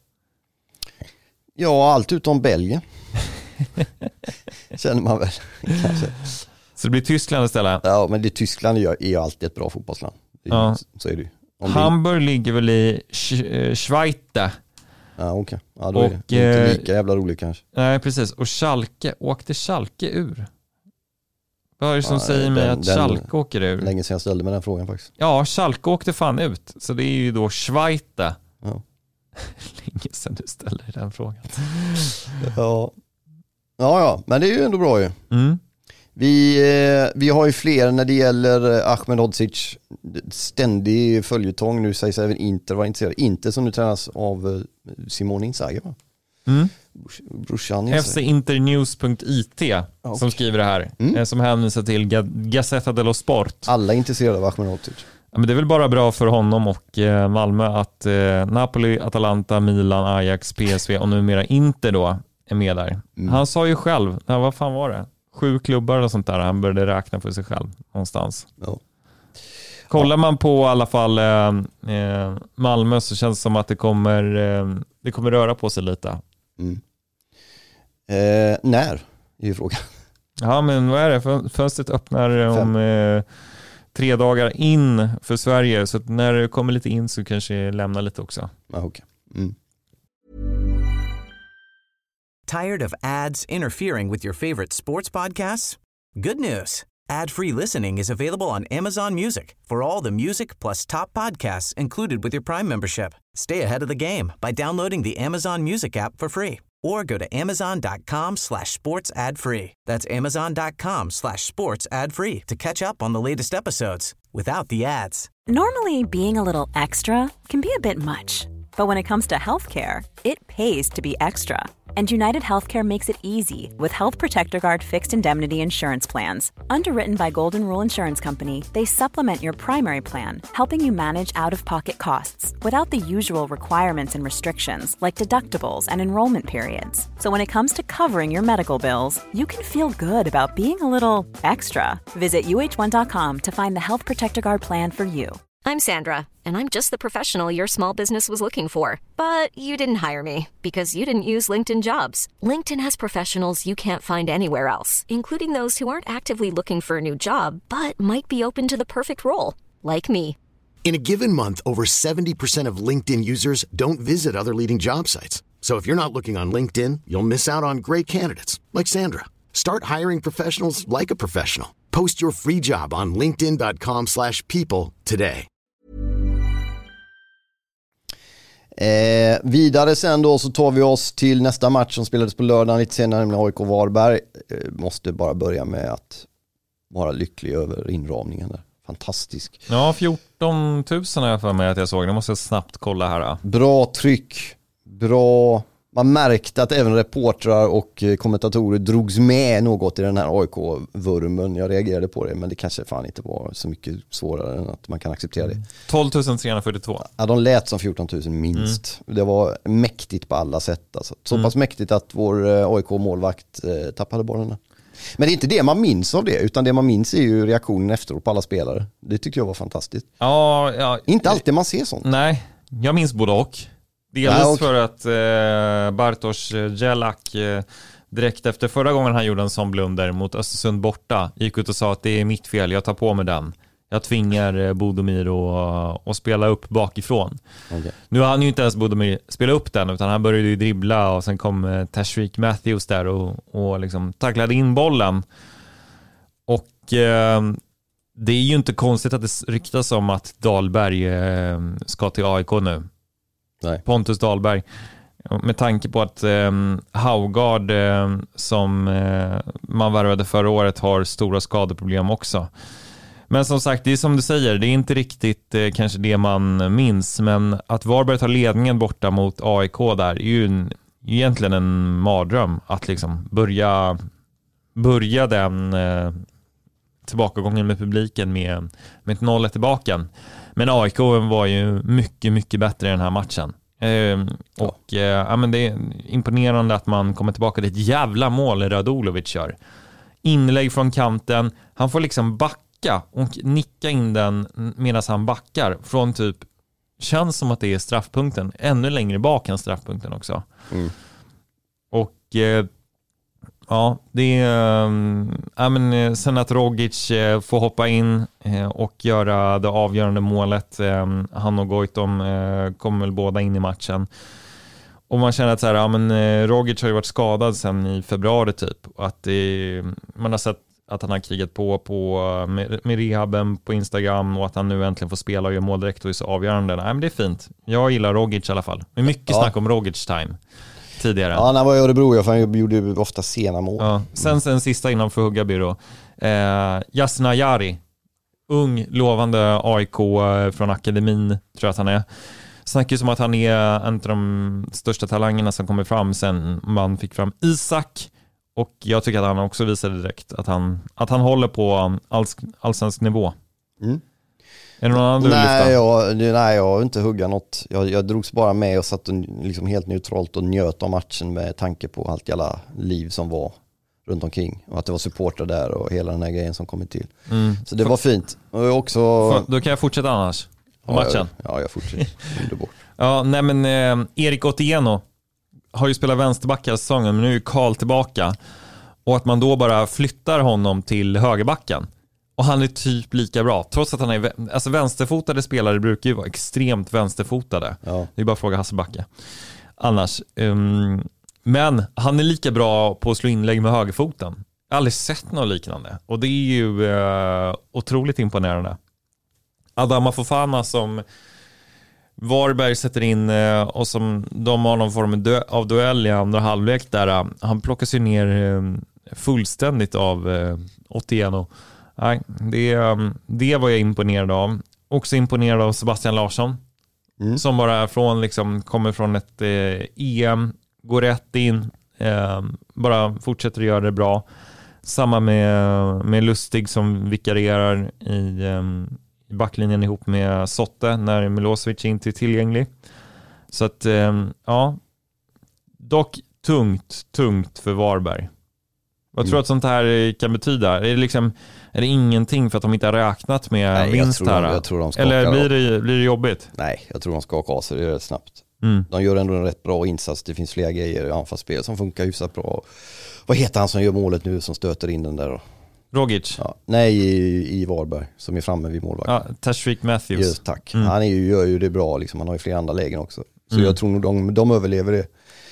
Ja, allt utom Belgien. Känner man väl kanske. Så det blir Tyskland istället? Ja, men det Tyskland är ju alltid ett bra fotbollsland. Det är, Ja. Så är det ju. Hamburg det... ligger väl i Sch- Schweiz. Ja, okej. Okay. Ja, då och, är det inte lika jävla roligt kanske. Nej, precis. Och Schalke, åkte Schalke ur? Vad är det som ja, säger mig att den, Schalke åker ur? Länge sedan jag ställde mig den frågan faktiskt. Ja, Schalke åkte fan ut. Så det är ju då Schweiz. Ja. Länge sedan du ställde den frågan. Ja. Ja, ja, men det är ju ändå bra ju. Mm. Vi, eh, vi har ju fler när det gäller Ahmedhodzic. Ständig följetong. Nu sägs även Inter var intresserad. Inter som nu tränas av Simone Inzaghi, va? Mm. Brorsan F C Internews punkt I T okay. som skriver det här. Mm. Som hänvisar till Gazzetta dello Sport. Alla är intresserade av Ahmedhodzic. Ja, men det är väl bara bra för honom och eh, Malmö att eh, Napoli, Atalanta, Milan, Ajax, P S V och numera Inter då är med där. Mm. Han sa ju själv, nej, vad fan var det? Sju klubbar och sånt där. Han började räkna för sig själv någonstans. Ja. Kollar man på i alla fall eh, Malmö så känns det som att det kommer, eh, det kommer röra på sig lite. Mm. Eh, när är ju frågan. Ja, men vad är det? Fönstret öppnar om eh, tre dagar in för Sverige. Så att när det kommer lite in så kanske jag lämnar lite också. Ah, okay. Mm. Tired of ads interfering with your favorite sports podcasts? Good news. Ad-free listening is available on Amazon Music for all the music plus top podcasts included with your Prime membership. Stay ahead of the game by downloading the Amazon Music app for free or go to amazon.com slash sports ad free. That's amazon.com slash sports ad free to catch up on the latest episodes without the ads. Normally, being a little extra can be a bit much, but when it comes to healthcare, it pays to be extra. And United Healthcare makes it easy with Health Protector Guard fixed indemnity insurance plans. Underwritten by Golden Rule Insurance Company, they supplement your primary plan, helping you manage out-of-pocket costs without the usual requirements and restrictions like deductibles and enrollment periods. So when it comes to covering your medical bills, you can feel good about being a little extra. Visit U H one dot com to find the Health Protector Guard plan for you. I'm Sandra, and I'm just the professional your small business was looking for. But you didn't hire me because you didn't use LinkedIn Jobs. LinkedIn has professionals you can't find anywhere else, including those who aren't actively looking for a new job, but might be open to the perfect role, like me. In a given month, over seventy percent of LinkedIn users don't visit other leading job sites. So if you're not looking on LinkedIn, you'll miss out on great candidates like Sandra. Start hiring professionals like a professional. Post your free job on linkedin.com slash people today. Eh, vidare sen då så tar vi oss till nästa match som spelades på lördagen lite senare, med A I K Varberg. Eh, måste bara börja med att vara lycklig över inramningen där. Fantastisk. Ja, fjorton tusen har jag för mig att jag såg. Det måste jag snabbt kolla här. Då. Bra tryck. Bra. Man märkte att även reportrar och kommentatorer drogs med något i den här A I K-vurmen. Jag reagerade på det, men det kanske fan inte var så mycket svårare än att man kan acceptera det. tolv tusen trehundrafyrtiotvå. Ja, de lät som fjorton tusen minst. Mm. Det var mäktigt på alla sätt. Alltså. Så mm. pass mäktigt att vår A I K-målvakt eh, tappade bollen. Men det är inte det man minns av det, utan det man minns är ju reaktionen efteråt på alla spelare. Det tycker jag var fantastiskt. Ja, ja. Inte alltid man ser sånt. Nej, jag minns både och. Dels ja, okay. för att eh, Bartosz Jelak eh, direkt efter förra gången han gjorde en sån blunder mot Östersund borta gick ut och sa att det är mitt fel, jag tar på mig den. Jag tvingar eh, Bodomir att spela upp bakifrån. Okay. Nu har han ju inte ens Bodomir spela upp den, utan han började ju dribbla och sen kom eh, Tashreeq Matthews där och, och liksom tacklade in bollen. Och eh, det är ju inte konstigt att det ryktas om att Dahlberg eh, ska till A I K nu. Nej. Pontus Dahlberg. Med tanke på att eh, Haugard eh, som eh, man värvade förra året har stora skadeproblem också. Men som sagt, det är som du säger, det är inte riktigt eh, kanske det man minns, men att Varberg tar ledningen borta mot A I K där är ju en, egentligen en mardröm att liksom börja, börja den eh, tillbakagången med publiken med, med ett noll ett i baken. Men A I K var ju mycket, mycket bättre i den här matchen. Eh, och ja. Eh, ja, men det är imponerande att man kommer tillbaka till ett jävla mål Radulovic gör. Inlägg från kanten, han får liksom backa och nicka in den medan han backar från typ, känns som att det är straffpunkten, ännu längre bak än straffpunkten också. Mm. Och eh, ja, det är äh, men, sen att Rogic äh, får hoppa in äh, och göra det avgörande målet. Äh, han och Goitom äh, kommer väl båda in i matchen. Och man känner att så här, ja, men, äh, Rogic har ju varit skadad sen i februari typ. Och att det, man har sett att han har krigat på, på med, med rehaben på Instagram och att han nu äntligen får spela och göra mål direkt och är så avgörande. Nej, men det är fint. Jag gillar Rogic i alla fall. Det är mycket ja. snack om Rogic time tidigare. Ja, när var i Örebro, jag, jag gjorde ofta sena mål. Ja. Sen en sista innan för hugga byrå. Eh, Jasna Jari, ung, lovande A I K från akademin, tror jag att han är. Snackar ju som att han är en av de största talangerna som kommer fram sen man fick fram Isak. Och jag tycker att han också visade direkt att han, att han håller på alls, allsvensk nivå. Mm. Är det någon annan du vill lyfta? Nej, jag, nej, jag har inte hugga något. Jag, jag drogs bara med och satt och, liksom helt neutralt och njöt av matchen med tanke på allt jävla liv som var runt omkring. Och att det var supporter där och hela den här grejen som kommit till. Mm. Så det var fint. Och också... Då kan jag fortsätta annars om ja, matchen. Ja, ja jag fortsätter. Underbart. Ja, nej men eh, Erik Otieno har ju spelat vänsterback i säsongen, men nu är ju Karl tillbaka. Och att man då bara flyttar honom till högerbacken. Och han är typ lika bra. Trots att han är... Alltså vänsterfotade spelare brukar ju vara extremt vänsterfotade. Ja. Det är bara att fråga Hasse Backe. Annars. Um, men han är lika bra på att slå inlägg med högerfoten. Jag har aldrig sett något liknande. Och det är ju uh, otroligt imponerande. Adama Fofana som Varberg sätter in uh, och som de har någon form av duell i andra halvlek där. Uh, han plockas ju ner uh, fullständigt av uh, Otieno. Nej, det, det var jag imponerad av. Också imponerad av Sebastian Larsson. Mm. Som bara från, liksom, kommer från ett eh, E M, går rätt in, eh, bara fortsätter att göra det bra. Samma med, med Lustig som vikarierar i, eh, i backlinjen ihop med Sotte när Milosevic inte är tillgänglig. Så att, eh, ja. Dock tungt, tungt för Varberg. Vad tror du att sånt här kan betyda? Är det, liksom, är det ingenting för att de inte har räknat med Nej, vinst här? Jag tror de Eller blir det, blir det jobbigt? Nej, jag tror de skakar av sig det rätt snabbt. Mm. De gör ändå en rätt bra insats. Det finns flera grejer i anfallsspel som funkar hyfsat bra. Vad heter han som gör målet nu som stöter in den där? Rogic? Ja, nej, i, i Varberg som är framme vid målvakten. Ja, Tashreeq Matthews. Just, tack. Mm. Han är ju, gör ju det bra. Liksom. Han har ju flera andra lägen också. Så mm. jag tror nog de, de överlever det.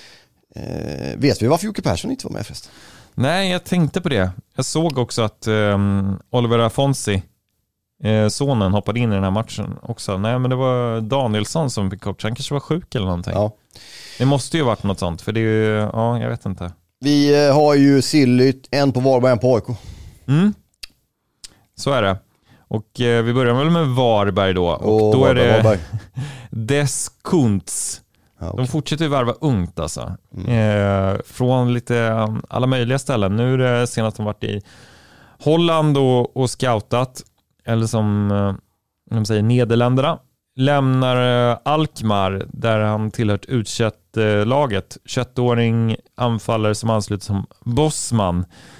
Eh, vet vi varför Jocke Persson inte var med förresten? Nej, jag tänkte på det. Jag såg också att um, Oliver Afonsi, eh, sonen, hoppade in i den här matchen också. Nej, men det var Danielsson som fick coach. Han kanske var sjuk eller någonting. Ja. Det måste ju varit något sånt, för det är ju, ja, jag vet inte. Vi eh, har ju Sillyt, en på Varberg, en på A I K. Mm. Så är det. Och eh, vi börjar väl med Varberg då. Och oh, då Varberg, är det Des Kuntz. Ja, okay. De fortsätter ju värva ungt alltså. Mm. Eh, från lite alla möjliga ställen. Nu är det senast de varit i Holland och, och scoutat. Eller som eh, de säger, Nederländerna. Lämnar eh, Alkmaar där han tillhört U tjugoett-laget. tjugoett-åring anfallare som ansluter som bossman.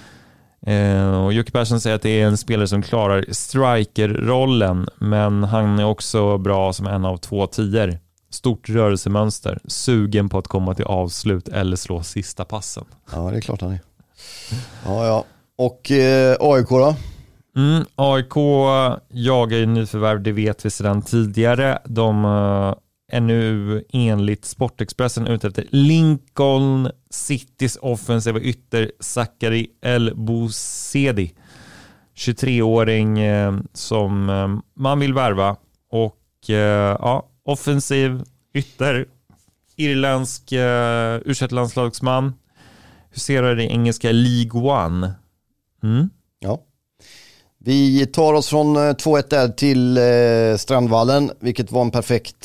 Eh, och Jocke Persson säger att det är en spelare som klarar striker-rollen. Men han är också bra som en av två tior. Stort rörelsemönster. Sugen på att komma till avslut eller slå sista passen. Ja, det är klart han är. Ja, ja. Och eh, A I K då? Mm, A I K jagar ju nyförvärv, det vet vi sedan tidigare. De uh, är nu enligt Sportexpressen ute efter Lincoln Citys offensiva ytter Zachary El Bouzedi. tjugotre-åring uh, som uh, man vill värva. Och uh, ja, offensiv ytter irländsk uh, U tjugoett-landslagsman. Hur ser du det i engelska League One? Mm? Ja. Vi tar oss från två ett där till eh, Strandvallen, vilket var en perfekt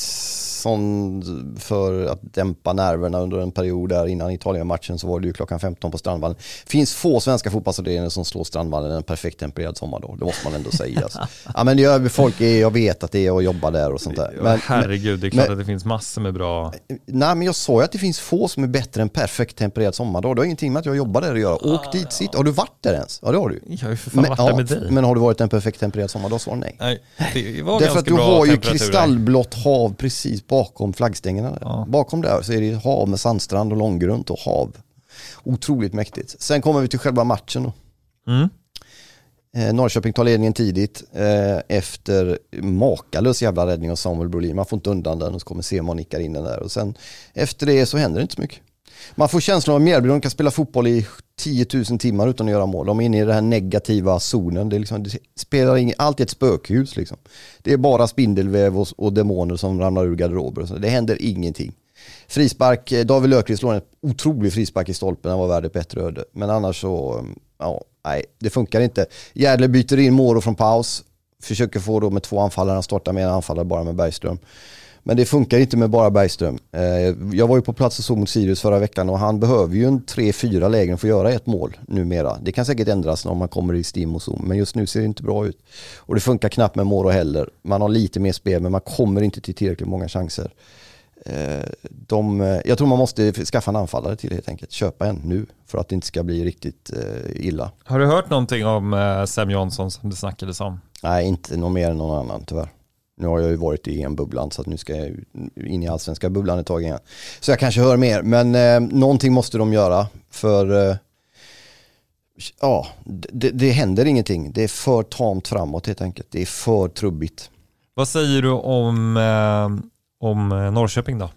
sån för att dämpa nerverna under en period där innan Italien-matchen. Så var det ju klockan femton på Strandvallen. Finns få svenska fotbollsavdelningar som slår Strandvallen en perfekt tempererad sommar då. Det måste man ändå säga. Alltså. Ja, men jag, folk är, jag vet att det är att jobba där och sånt där. Men, herregud, det är klart men, att det finns massor med bra... Nej, men jag sa ju att det finns få som är bättre än perfekt tempererad sommar då. Det har ingenting med att jag jobbar där att göra. Åk ah, dit, ja. sitt. Har du varit där ens? Ja, det har du. Jag har ju för fan men, varit där ja, med dig. Men har du varit en perfekt tempererad sommar? Då svarar nej. Nej, det var därför att du har ju kristallblått hav precis bakom flaggstängerna. Ja. Bakom där så är det hav med sandstrand och långgrunt och hav. Otroligt mäktigt. Sen kommer vi till själva matchen då. Mm. Eh, Norrköping tar ledningen tidigt eh, efter makalös jävla räddning av Samuel Brolin. Man får inte undan den och så kommer Simon nickar in den där. Och sen efter det så händer det inte så mycket. Man får känslan av att Mjällby, de kan spela fotboll i tio tusen timmar utan att göra mål. De är inne i den här negativa zonen. Det, är liksom, det spelar ingen, allt i ett spökhus. Liksom. Det är bara spindelväv och, och demoner som ramlar ur garderober. Och så. Det händer ingenting. Frispark, David Löfqvist slår en otrolig frispark i stolpen. Han var värd ett bättre öde. Men annars så, ja, nej, det funkar inte. Järdle byter in Moro från paus. Försöker få då med två anfallare. Han startar med en anfallare bara med Bergström. Men det funkar inte med bara Bergström. Jag var ju på plats och såg mot Sirius förra veckan och han behöver ju en tre fyra lägen för att göra ett mål numera. Det kan säkert ändras när man kommer i stim och zon, men just nu ser det inte bra ut. Och det funkar knappt med Moro heller. Man har lite mer spel men man kommer inte till tillräckligt många chanser. De, jag tror man måste skaffa en anfallare till helt enkelt. Köpa en nu för att det inte ska bli riktigt illa. Har du hört någonting om Sam Johnson som det snackades om? Nej, inte någon mer än någon annan tyvärr. Nu har jag ju varit i en bubblan så att nu ska jag in i allsvenska bubblan ett tag igen. Så jag kanske hör mer. Men eh, någonting måste de göra. För eh, ja, det, det händer ingenting. Det är för tamt framåt helt enkelt. Det är för trubbigt. Vad säger du om, eh, om Norrköping då?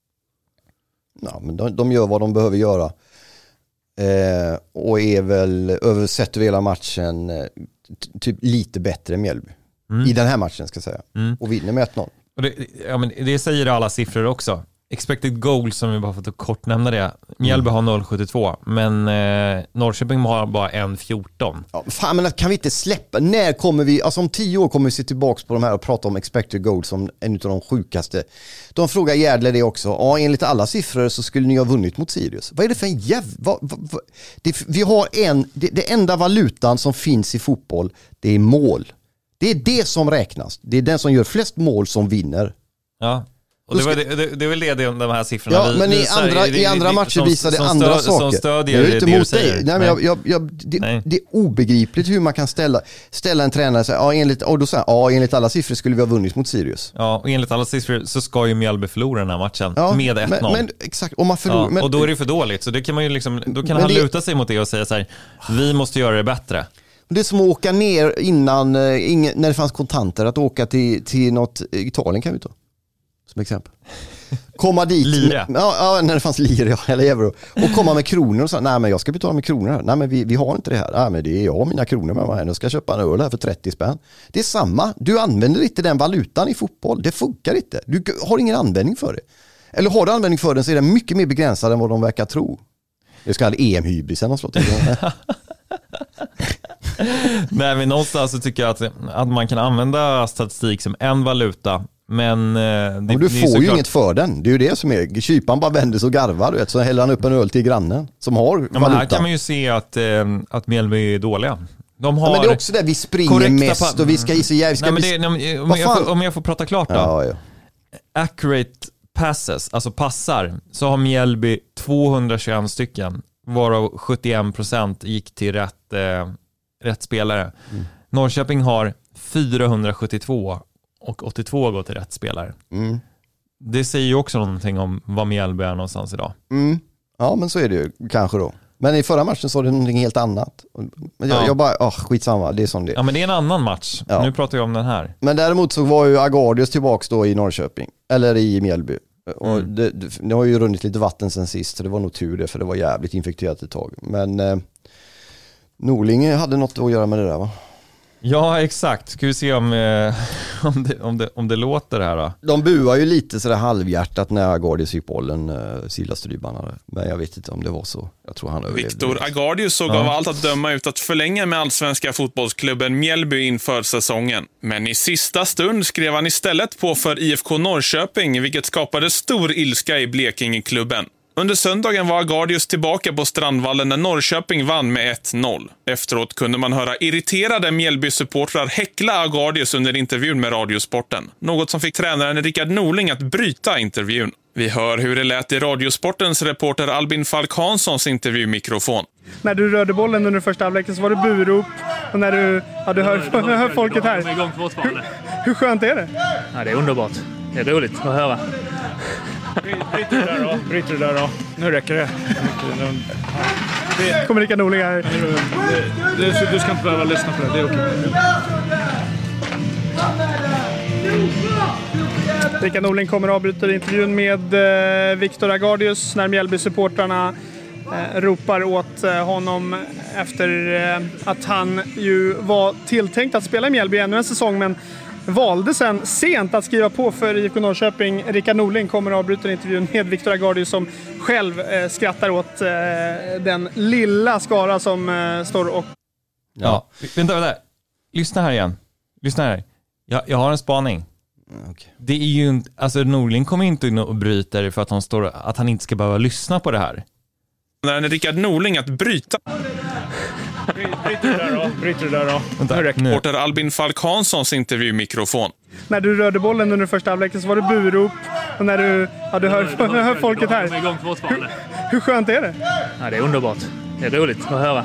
Ja, men de, de gör vad de behöver göra. Eh, och är väl översett över hela matchen eh, typ lite bättre än Mjällby. Mm. I den här matchen ska jag säga. Mm. Och vinner med ett noll. Och det, ja, men det säger alla siffror också. Expected goals, som vi bara fått att kort nämna det. Mjällby mm. har noll komma sjuttiotvå, men eh, Norrköping har bara en komma fjorton. Ja, fan, men kan vi inte släppa? När kommer vi, alltså om tio år kommer vi se tillbaka på de här och prata om expected goals som en av de sjukaste. De frågar Järdle det också. Ja, enligt alla siffror så skulle ni ha vunnit mot Sirius. Vad är det för en jävla... Vi har en, det, det enda valutan som finns i fotboll, det är mål. Det är det som räknas. Det är den som gör flest mål som vinner. Ja, och det, var det, det, det är väl det de här siffrorna ja, men i andra, i andra matcher visar det som andra stö, saker. Som stödjer jag är inte det emot dig. Nej, men jag, jag, jag, det, Nej. det är obegripligt hur man kan ställa, ställa en tränare och säga, ja, enligt, och då säger, ja, enligt alla siffror skulle vi ha vunnit mot Sirius. Ja, och enligt alla siffror så ska ju Mjällby förlora den här matchen ja, med ett noll. Men, men exakt, om man förlorar, ja, men, och då är det för dåligt. Så det kan man ju liksom, då kan han det, luta sig mot det och säga så här, vi måste göra det bättre. Det är som att åka ner innan, ingen, när det fanns kontanter, att åka till, till något, Italien kan vi ta, som exempel. Komma dit, lira. Ja, ja, när det fanns lira eller euro. Och komma med kronor och så, nej men jag ska betala med kronor här. Nej men vi, vi har inte det här. Nej men det är jag och mina kronor med mig. Jag ska köpa en öl här för trettio spänn. Det är samma, du använder inte den valutan i fotboll. Det funkar inte. Du har ingen användning för det. Eller har du användning för den så är den mycket mer begränsad än vad de verkar tro. Det ska E M-hybrisen har slått igång. Nej, men någonstans så tycker jag att, att man kan använda statistik som en valuta. Men, det, men du får ju klart... inget för den. Det är ju det som är. Kypan bara vänder sig och garvar. Du vet, så häller han upp en öl till grannen som har ja, valuta. Men här kan man ju se att, att Mjällby är dåliga. De har ja, men det är också det vi springer mest pa- och vi ska i så jävla... Nej, men det, om, jag får, om jag får prata klart då. Ja, ja. Accurate passes, alltså passar, så har Mjällby tvåhundratjugoett stycken. Varav sjuttioen procent gick till rätt, eh, rätt spelare. Mm. Norrköping har fyrahundrasjuttiotvå och åttiotvå går till rätt spelare. Mm. Det säger ju också någonting om vad Mjällby är någonstans idag. Mm. Ja, men så är det ju kanske då. Men i förra matchen så var det någonting helt annat. Men jag, ja. jag bara, oh, skitsamma, det är som det. Ja, men det är en annan match. Ja. Nu pratar jag om den här. Men däremot så var ju Agardius tillbaks då i Norrköping. Eller i Mjällby. Och mm. det, det, det har ju runnit lite vatten sen sist, så det var nog tur det, för det var jävligt infekterat ett tag. Men eh, Norling hade något att göra med det där, va? Ja, exakt. Ska vi se om, eh, om, det, om, det, om det låter här då. De buar ju lite sådär halvhjärtat när Agardius gick bollen, eh, Silla-strybarna. Men jag vet inte om det var så. Jag tror han överlevde. Viktor Agardius såg Ja. av allt att döma ut att förlänga med allsvenska fotbollsklubben Mjällby inför säsongen. Men i sista stund skrev han istället på för I F K Norrköping, vilket skapade stor ilska i Blekingeklubben. Under söndagen var Agardius tillbaka på Strandvallen när Norrköping vann med ett noll. Efteråt kunde man höra irriterade Mjällby-supportrar häckla Agardius under intervjun med Radiosporten. Något som fick tränaren Rickard Norling att bryta intervjun. Vi hör hur det lät i Radiosportens reporter Albin Falk Hanssons intervjumikrofon. När du rörde bollen under första halvleken så var det burop. Och när du, ja, du hör, hör folket här. Hur, hur skönt är det? Ja, det är underbart. Det är roligt att höra. Bryter du där då? Bryter du där då? Nu räcker det. det kommer Rickard Norling här. Det, det, du ska inte behöva lyssna på det. Det är okej. Rickard Norling kommer att avbryta intervjun med eh, Viktor Agardius när Mjällby-supportrarna eh, ropar åt eh, honom efter eh, att han ju var tilltänkt att spela i Mjällby ännu en säsong, men valde sen sent att skriva på för I F K Norrköping. Rickard Norling kommer att avbryta intervjun med Viktor Agardius som själv eh, skrattar åt eh, den lilla skara som eh, står och... Ja, ja. Vänta, vänta. Lyssna här igen. Lyssna här. Jag, jag har en spaning. Okay. Det är ju inte, alltså Norling kommer inte in och bryter för att han står, att han inte ska behöva lyssna på det här. När Rickard Norling att bryta... Bryter du där då? Bryter du där då? Vänta, nu räcker reporter Albin Falk Hanssons intervjumikrofon. När du rörde bollen under första halvleken så var det burop. Och när du, ja, du hör, hör, hör folket här. Hur, hur skönt är det? Ja, det är underbart. Det är roligt att höra.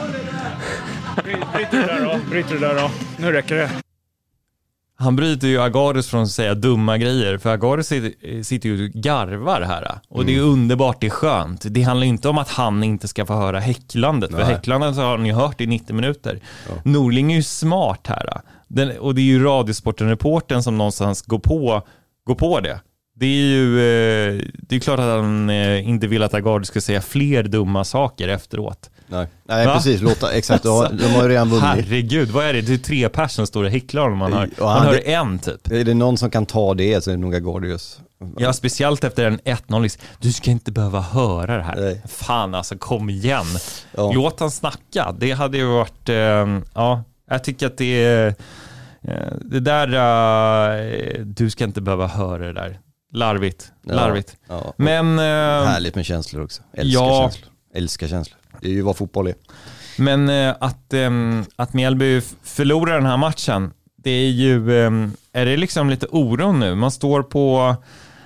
Bryter du där då? Bryter du där då? Nu räcker det. Han bryter ju Agardius från att säga dumma grejer. För Agardius sitter, sitter ju och garvar här. Och mm. det är underbart, det är skönt. Det handlar inte om att han inte ska få höra häcklandet. Nej. För häcklandet så har ni hört i nittio minuter. Ja. Norling är ju smart här. Den, och det är ju Radiosporten-reporten som någonstans går på, går på det. Det är ju det är klart att han inte vill att Agardius ska säga fler dumma saker efteråt. Nej, Nej precis, låta, exakt, de har, de har ju redan vunnit. Herregud, vad är det? Det är tre personer som står och häcklar om man hör, man hör det, en typ. Är det någon som kan ta det så är det nog Agardius. Ja, speciellt efter en ett noll. Du ska inte behöva höra det här. Nej. Fan alltså, kom igen. Ja. Låt han snacka. Det hade ju varit, eh, ja, jag tycker att det är, eh, det där, eh, du ska inte behöva höra det där. Larvigt, larvigt. Ja, ja. Men, eh, härligt med känslor också. Älskar ja. känslor. Älskar känslor. Det är ju vad fotboll är. Men eh, att, eh, att Mjällby förlorar den här matchen, det är ju, eh, är det liksom lite oro nu? Man står på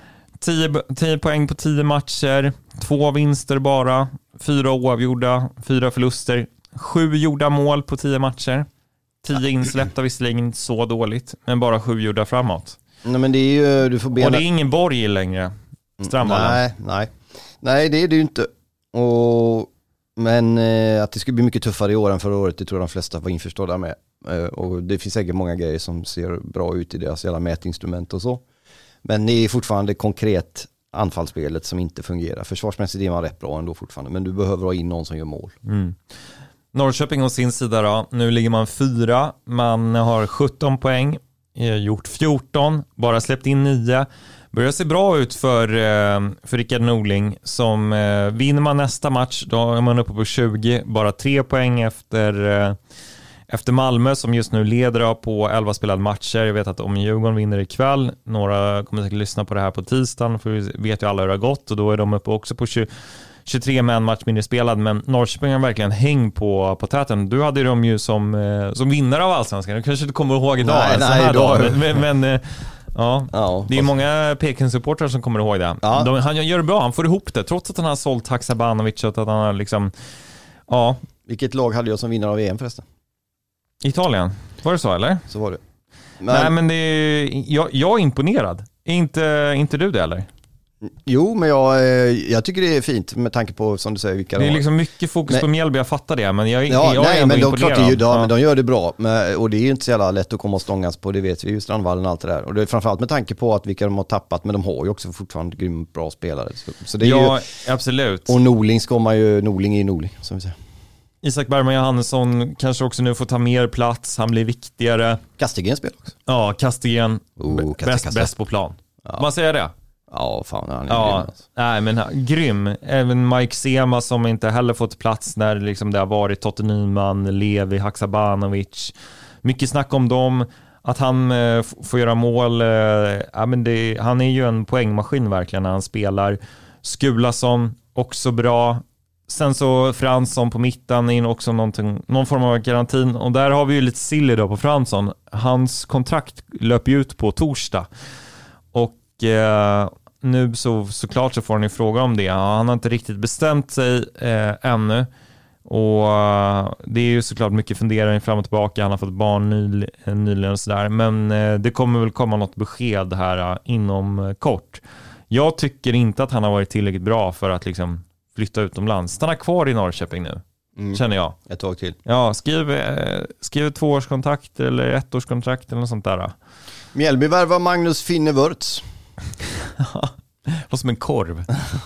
tio poäng på tio matcher, två vinster bara, fyra oavgjorda, fyra förluster, sju gjorda mål på tio matcher, tio insläppta, visserligen inte så dåligt, men bara sju gjorda framåt. Nej, men det är ju, du får bena... Och det är ingen borg längre, Strandvallen. Nej, nej. Nej, det är det ju inte. Och, men eh, att det skulle bli mycket tuffare i år än förra året, det tror jag de flesta var införstådda med. Eh, och det finns säkert många grejer som ser bra ut i deras jävla mätinstrument och så. Men det är fortfarande konkret anfallsspelet som inte fungerar. Försvarsmässigt är man rätt bra ändå fortfarande, men du behöver ha in någon som gör mål. Mm. Norrköping å sin sida då, nu ligger man fyra, man har sjutton poäng, gjort fjorton, bara släppt in nio. Börjar se bra ut för, för Rickard Norling som vinner man nästa match, då är man uppe på tjugo, bara tre poäng efter, efter Malmö som just nu leder på elva spelade matcher. Jag vet att om Djurgården vinner ikväll, några kommer säkert lyssna på det här på tisdagen, för vi vet ju alla hur det har gått och då är de uppe också på tjugo, tjugotre med en match mindre spelad, men Norrköping har verkligen häng på, på täten. Du hade ju dem ju som, som vinnare av Allsvenskan, du kanske inte kommer ihåg idag. Nej, nej, idag. Men, men, men ja, ja, det är fast... många Peking-supportrar som kommer ihåg det. Ja. De, han gör det bra, han får ihop det, trots att han har sålt Haksabanovic och att han har liksom, ja. Vilket lag hade jag som vinnare av V M förresten? Italien, var det så eller? Så var det. Men... Nej, men det är, jag, jag är imponerad. Är inte, inte du det eller? Jo, men jag, jag tycker det är fint med tanke på, som du säger, vilka det är liksom mycket fokus men, på Mjällby, jag fattar det, men jag, ja, jag nej, är ändå men de, imponerad. Klart, de, ja. de gör det bra, men, och det är ju inte så jävla lätt att komma och stångas på, det vet vi ju, Strandvallen och allt det där. Och det är framförallt med tanke på att vilka de har tappat, men de har ju också fortfarande grymt bra spelare. Så, så det är ja, ju, absolut. Och Norling ska man ju, Norling är ju Norling, som vi säger. Isak Bergman Johannesson kanske också nu får ta mer plats. Han blir viktigare. Kastegren spelar också. Ja, Kastegren. Oh, bäst, bäst på plan. Ja. Man säger det. Ja, fan, han är ja, grym. Alltså. Nej, men grym. Även Mike Sema som inte heller fått plats när liksom det har varit Totte Nyman, Levi, Haksabanovic. Mycket snack om dem. Att han eh, f- får göra mål. Eh, ja, men det, han är ju en poängmaskin verkligen när han spelar. Skulason, också bra. Sen så Fransson på mitten in också någon form av garantin. Och där har vi ju lite silly då på Fransson. Hans kontrakt löper ut på torsdag. Och eh, nu så såklart så får han ju fråga om det. Han har inte riktigt bestämt sig eh, ännu. Och uh, det är ju såklart mycket fundering fram och tillbaka. Han har fått barn nyl, nyligen och sådär. Men uh, det kommer väl komma något besked här uh, inom uh, kort. Jag tycker inte att han har varit tillräckligt bra för att liksom flytta utomlands. Stanna kvar i Norrköping nu, mm. känner jag. Ett tag till. Ja, skriv, uh, skriv ett tvåårskontrakt eller ettårskontrakt eller något sånt där. Uh. Mjällby värvar Magnus Finnevörts. Vad som en korv.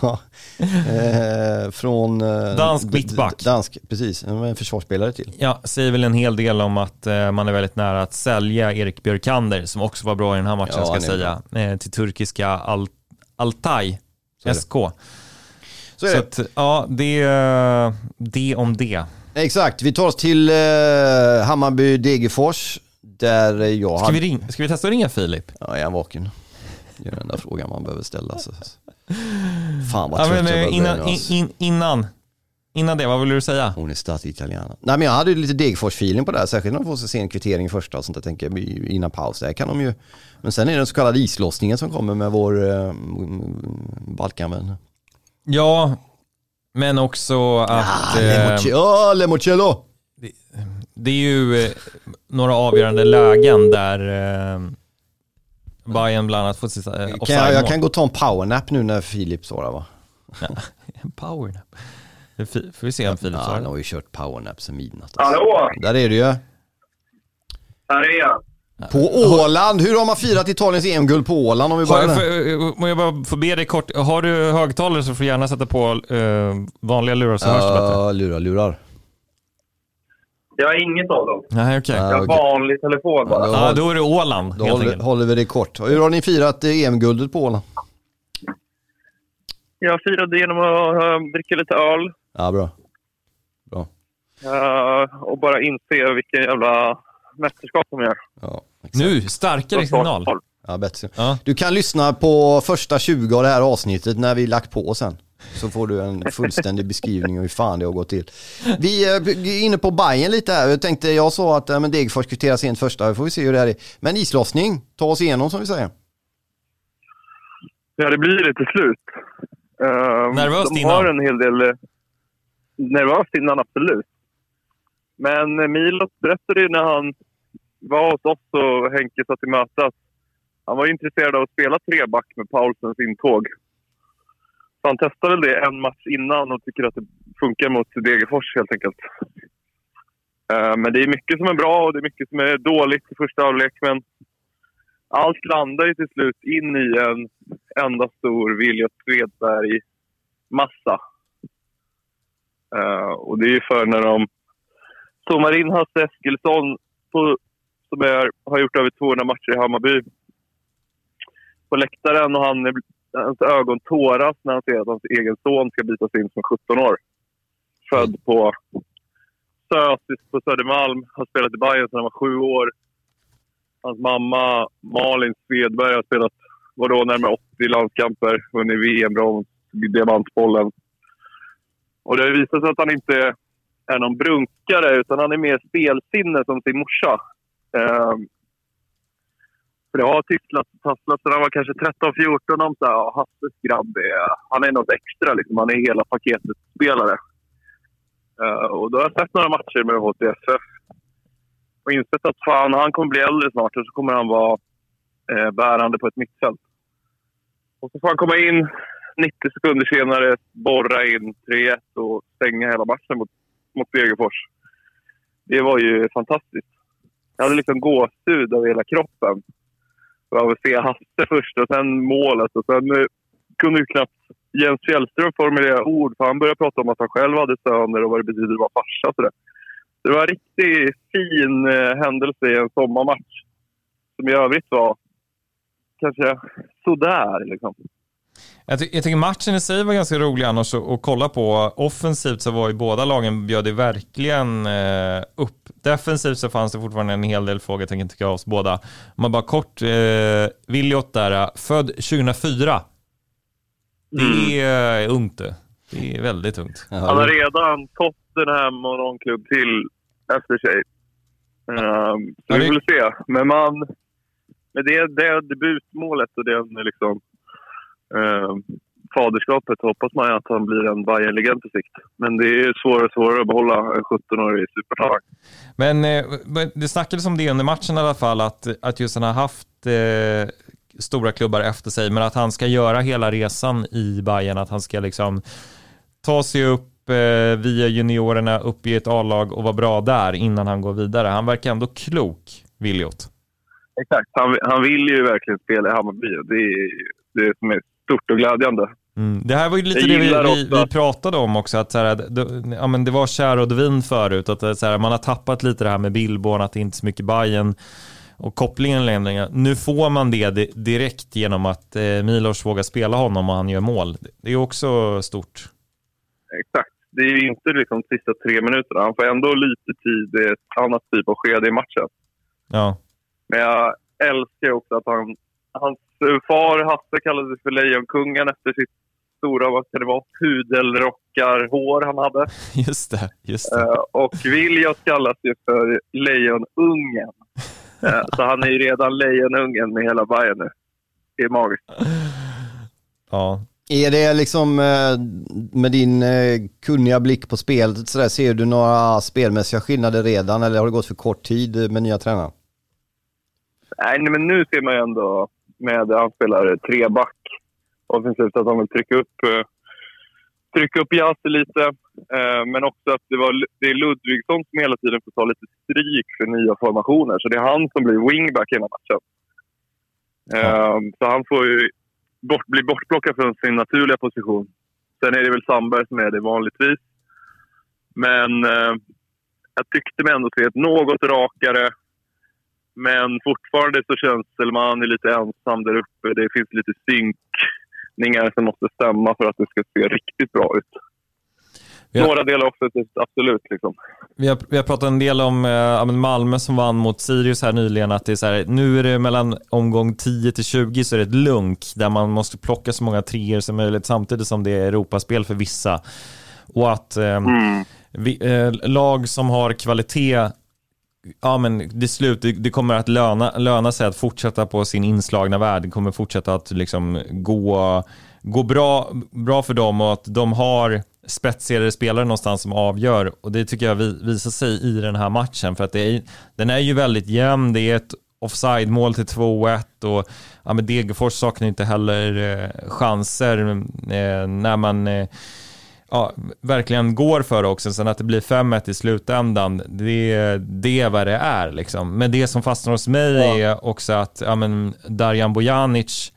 eh, från eh, dansk mittback. Dansk, precis. En försvarsspelare till. Ja, säger väl en hel del om att eh, man är väldigt nära att sälja Erik Björkander, som också var bra i den här matchen, ja, ska jag säga, eh, till turkiska Al- Altay S K. Så, Så att, ja, det, det om det. Exakt, vi tar oss till eh, Hammarby Degerfors, där jag ska, hade... vi ring- ska vi testa att ringa Filip? Ja, jag är vaken. Det är den enda frågan man behöver ställa. Så. Fan vad ja, trött men, jag innan, in, in, innan, innan det, vad vill du säga? Hon är stad-italiana. Nej, men jag hade ju lite Degerfors-feeling på det här. Särskilt när de får se en kvittering första och sånt där, tänker jag, innan paus. Där kan de ju... Men sen är det den så kallade islossningen som kommer med vår eh, Balkanvän. Ja, men också att... Ja, eh, Lemocello! Det, det är ju eh, några avgörande lägen där... Eh, Bayern bland annat får sitta eh, kan jag, jag kan gå och ta en powernap nu när Filip svarar, va? Ja, en powernap. Får vi se om Filip svarar? Ja, han har ju kört powernap sen midnatt. Alltså. Hallå! Där är du ju. Här är jag. På Åland. Hur har man firat Italiens E M-guld på Åland? Om vi bara Må jag bara få be dig kort. Har du högtalare så får du gärna sätta på uh, vanliga lurar så uh, hörs det bättre. Ja, lurar, lurar. Jag har inget av dem. Nej, okej. Okay. Jag har vanlig telefon bara. Ja, då, håll, då är det Åland. Då håller, håller vi det kort. Hur har ni firat E M-guldet på Åland? Jag firade genom att uh, dricka lite öl. Ja, bra. Bra. Uh, och bara inse vilken jävla mästerskap de gör. Ja, nu, starkare signal. Ja, bättre. Ja. Du kan lyssna på första tjugo av det här avsnittet när vi lagt på sen. Så får du en fullständig beskrivning av hur fan det har gått till. Vi är inne på Bayern lite här. Jag tänkte, jag sa att men Degerfors kvitterar sent första. Vi får vi se hur det här är. Men islossning, ta oss igenom som vi säger. Ja, det blir det till slut. Uh, nervöst de innan? har en hel del... Uh, nervöst innan, absolut. Men uh, Milos berättade ju när han var hos oss och Henke satt i möte att han var intresserad av att spela treback med Paulsens intåg. Så han testade det en match innan och tycker att det funkar mot Degerfors helt enkelt. Uh, men det är mycket som är bra och det är mycket som är dåligt i första halvlek. Men allt landar ju till slut in i en enda stor Vilja Svedberg-massa. Uh, och det är ju för när de zoomar in Hasse Eskilsson på, som är, har gjort över tvåhundra matcher i Hammarby på läktaren, och han, hans ögon tåras när han ser att hans egen son ska bytas in som sjutton år. Född på Sösis på Södermalm, har spelat i Bayern sedan han var sju år. Hans mamma Malin Svedberg har spelat var då närmare åttio landskamper, vunnit V M-brons, diamantbollen. Och det har visat sig att han inte är någon brunkare, utan han är mer spelsinne som sin morsa. Um, för det har tystlat och tasslat så han var kanske tretton fjorton om så här, Hasses grabb är, han är något extra liksom, han är hela paketet spelare. Uh, och då har jag sett några matcher med H T F F och insett att fan, han kommer bli äldre snart och så kommer han vara eh, bärande på ett mittfält. Och så får han komma in nittio sekunder senare, borra in tre ett och stänga hela matchen mot, mot Degerfors. Det var ju fantastiskt. Jag hade liksom gåshud av hela kroppen. Av att se Hasse först och sen målet. Och sen kunde ju knappt Jens Fjällström formulerade ord, för han började prata om att han själv hade söner och vad det betyder att vara farsa. Så det. det var en riktigt fin eh, händelse i en sommarmatch som i övrigt var kanske sådär liksom. Jag, ty- jag tycker matchen i sig var ganska rolig annars att, att kolla på. Offensivt så var ju båda lagen bjöd det verkligen eh, upp. Defensivt så fanns det fortfarande en hel del frågetecken tycker jag hos båda. Om man bara kort, eh, Williot där, född tjugohundrafyra. Det är mm. ungt det. Det är väldigt ungt. Han har redan Tottenham och någon klubb till efter sig. Um, så ja, vi får se. Men man, med det, det debutmålet och den liksom Uh, faderskapet hoppas man att han blir en Bayern-legend på sikt. Men det är svårare och svårare att behålla en sjutton-årig supertalang. Men eh, det snackades om det under matchen i alla fall, att, att just han har haft eh, stora klubbar efter sig, men att han ska göra hela resan i Bayern, att han ska liksom ta sig upp eh, via juniorerna upp i ett A-lag och vara bra där innan han går vidare. Han verkar ändå klok, Williot. Exakt, han, han vill ju verkligen spela i Hammarby. Det är det som är stort och glädjande. Mm. Det här var ju lite det vi, vi, vi pratade om också, att så här, det, ja, men det var kär och vin förut, att så här, man har tappat lite det här med Billborn, att det inte är så mycket Bayern och kopplingen längre. Nu får man det direkt genom att eh, Milos vågar spela honom och han gör mål. Det är också stort. Exakt. Det är ju inte liksom de sista tre minuterna. Han får ändå lite tid, ett annat typ av skede i matchen. Ja. Men jag älskar också att han hans far Hasse kallades för Lejonkungen efter sitt stora, vad ska det vara, pudelrockar-hår han hade. Just det, just det. Uh, och Williot kallas ju för Lejonungen. Uh, så han är ju redan Lejonungen med hela Bayern nu. Det är magiskt. Ja. Är det liksom med din kunniga blick på spelet så där, ser du några spelmässiga skillnader redan, eller har det gått för kort tid med nya tränare? Nej, men nu ser man ju ändå med han spelar tre back offensivt att han vill trycka upp trycka upp Jasse lite, men också att det var det är Ludvigsson som hela tiden får ta lite stryk för nya formationer, så det är han som blir wingback i den här matchen. Ja. Så han får ju bort, bli bortplockad från sin naturliga position. Sen är det väl Sandberg som är det vanligtvis, men jag tyckte mig ändå se ett något rakare. Men fortfarande så känns Selmani lite ensam där uppe. Det finns lite synkningar som måste stämma för att det ska se riktigt bra ut. Har, Några delar också, absolut. Liksom. Vi, har, vi har pratat en del om äh, Malmö som vann mot Sirius här nyligen. Att det är så här, nu är det mellan omgång tio till tjugo så är det ett lunk där man måste plocka så många treor som möjligt samtidigt som det är Europaspel för vissa. Och att äh, mm. vi, äh, lag som har kvalitet, ja men det slut det, det kommer att löna, löna sig att fortsätta på sin inslagna värld. Det kommer fortsätta att liksom gå, gå bra, bra för dem, och att de har spetsigare spelare någonstans som avgör, och det tycker jag visar sig i den här matchen, för att det är, den är ju väldigt jämn. Det är ett offside-mål till två ett, och ja, men Degerfors saknar inte heller eh, chanser eh, när man eh, ja, verkligen går för det också. Sen att det blir fem ett i slutändan, det, det är vad det är liksom. Men det som fastnar hos mig ja. är också att ja, men Darjan Bojanic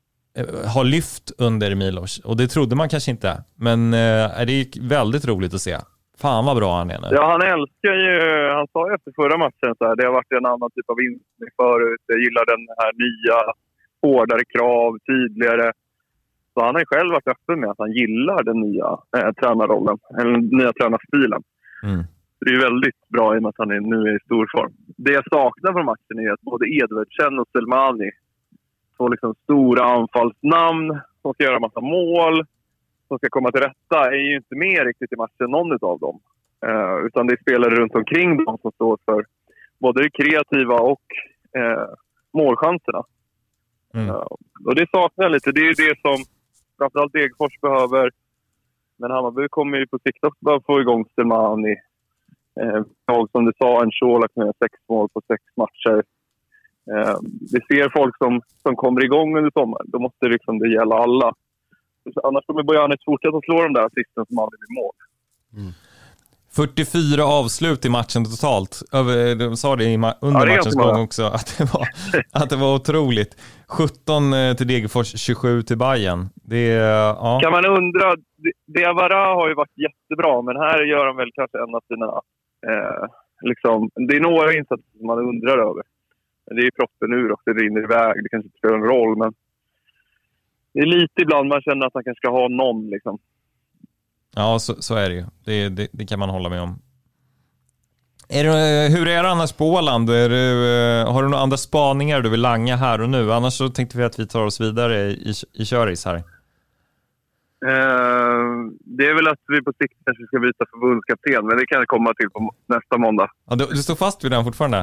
har lyft under Milos, och det trodde man kanske inte, men eh, det är väldigt roligt att se. Fan vad bra han är nu. Ja, han älskar ju, han sa ju efter förra matchen så här, det har varit en annan typ av inställning förut. Jag gillar den här nya, hårdare krav, tydligare. Så han har ju själv varit öppen med att han gillar den nya eh, tränarrollen, eller den nya tränarstilen. Mm. Det är väldigt bra i och med att han är, nu är i stor form. Det jag saknar från matchen är att både Edvardsen och Selmani får liksom stora anfallsnamn som ska göra massa mål, som ska komma till rätta, är ju inte med riktigt i matchen, någon av dem. Uh, utan det är spelare runt omkring dem som står för både det kreativa och uh, målchanserna. Mm. Uh, och det saknar jag lite. Det är ju det som framförallt Degerfors behöver. Men Hammarby kommer ju på sikt också bara få igång Selmani. Uh, som du sa, en Colak med sex mål på sex matcher. Uh, vi ser folk som, som kommer igång under sommaren. Då måste liksom det gälla alla. Annars kommer Bojanic fortsätta att slå de där assisten som aldrig blir mål. Mm. fyrtiofyra avslut i matchen totalt. Över, de sa det i ma- under ja, matchens gång också, att det, var, att det var otroligt. sjutton till Degerfors, tjugosju till Bayern. Det, ja. Kan man undra, Diawara har ju varit jättebra, men här gör de väl kanske en av sina... Eh, liksom, det är några insatser som man undrar över. Det är ju proppen ur och det rinner iväg. Det kanske inte spelar en roll, men det är lite ibland man känner att man kanske ska ha någon liksom. Ja, så, så är det ju. Det, det, det kan man hålla med om. Är det, hur är det annars på Åland? Är det, har du några andra spaningar du vill langa här och nu? Annars så tänkte vi att vi tar oss vidare i, i köris här. Uh, det är väl att vi på sikt kanske ska byta förbundskapten, men det kan komma till på nästa måndag. Ja, du, du står fast vid den fortfarande?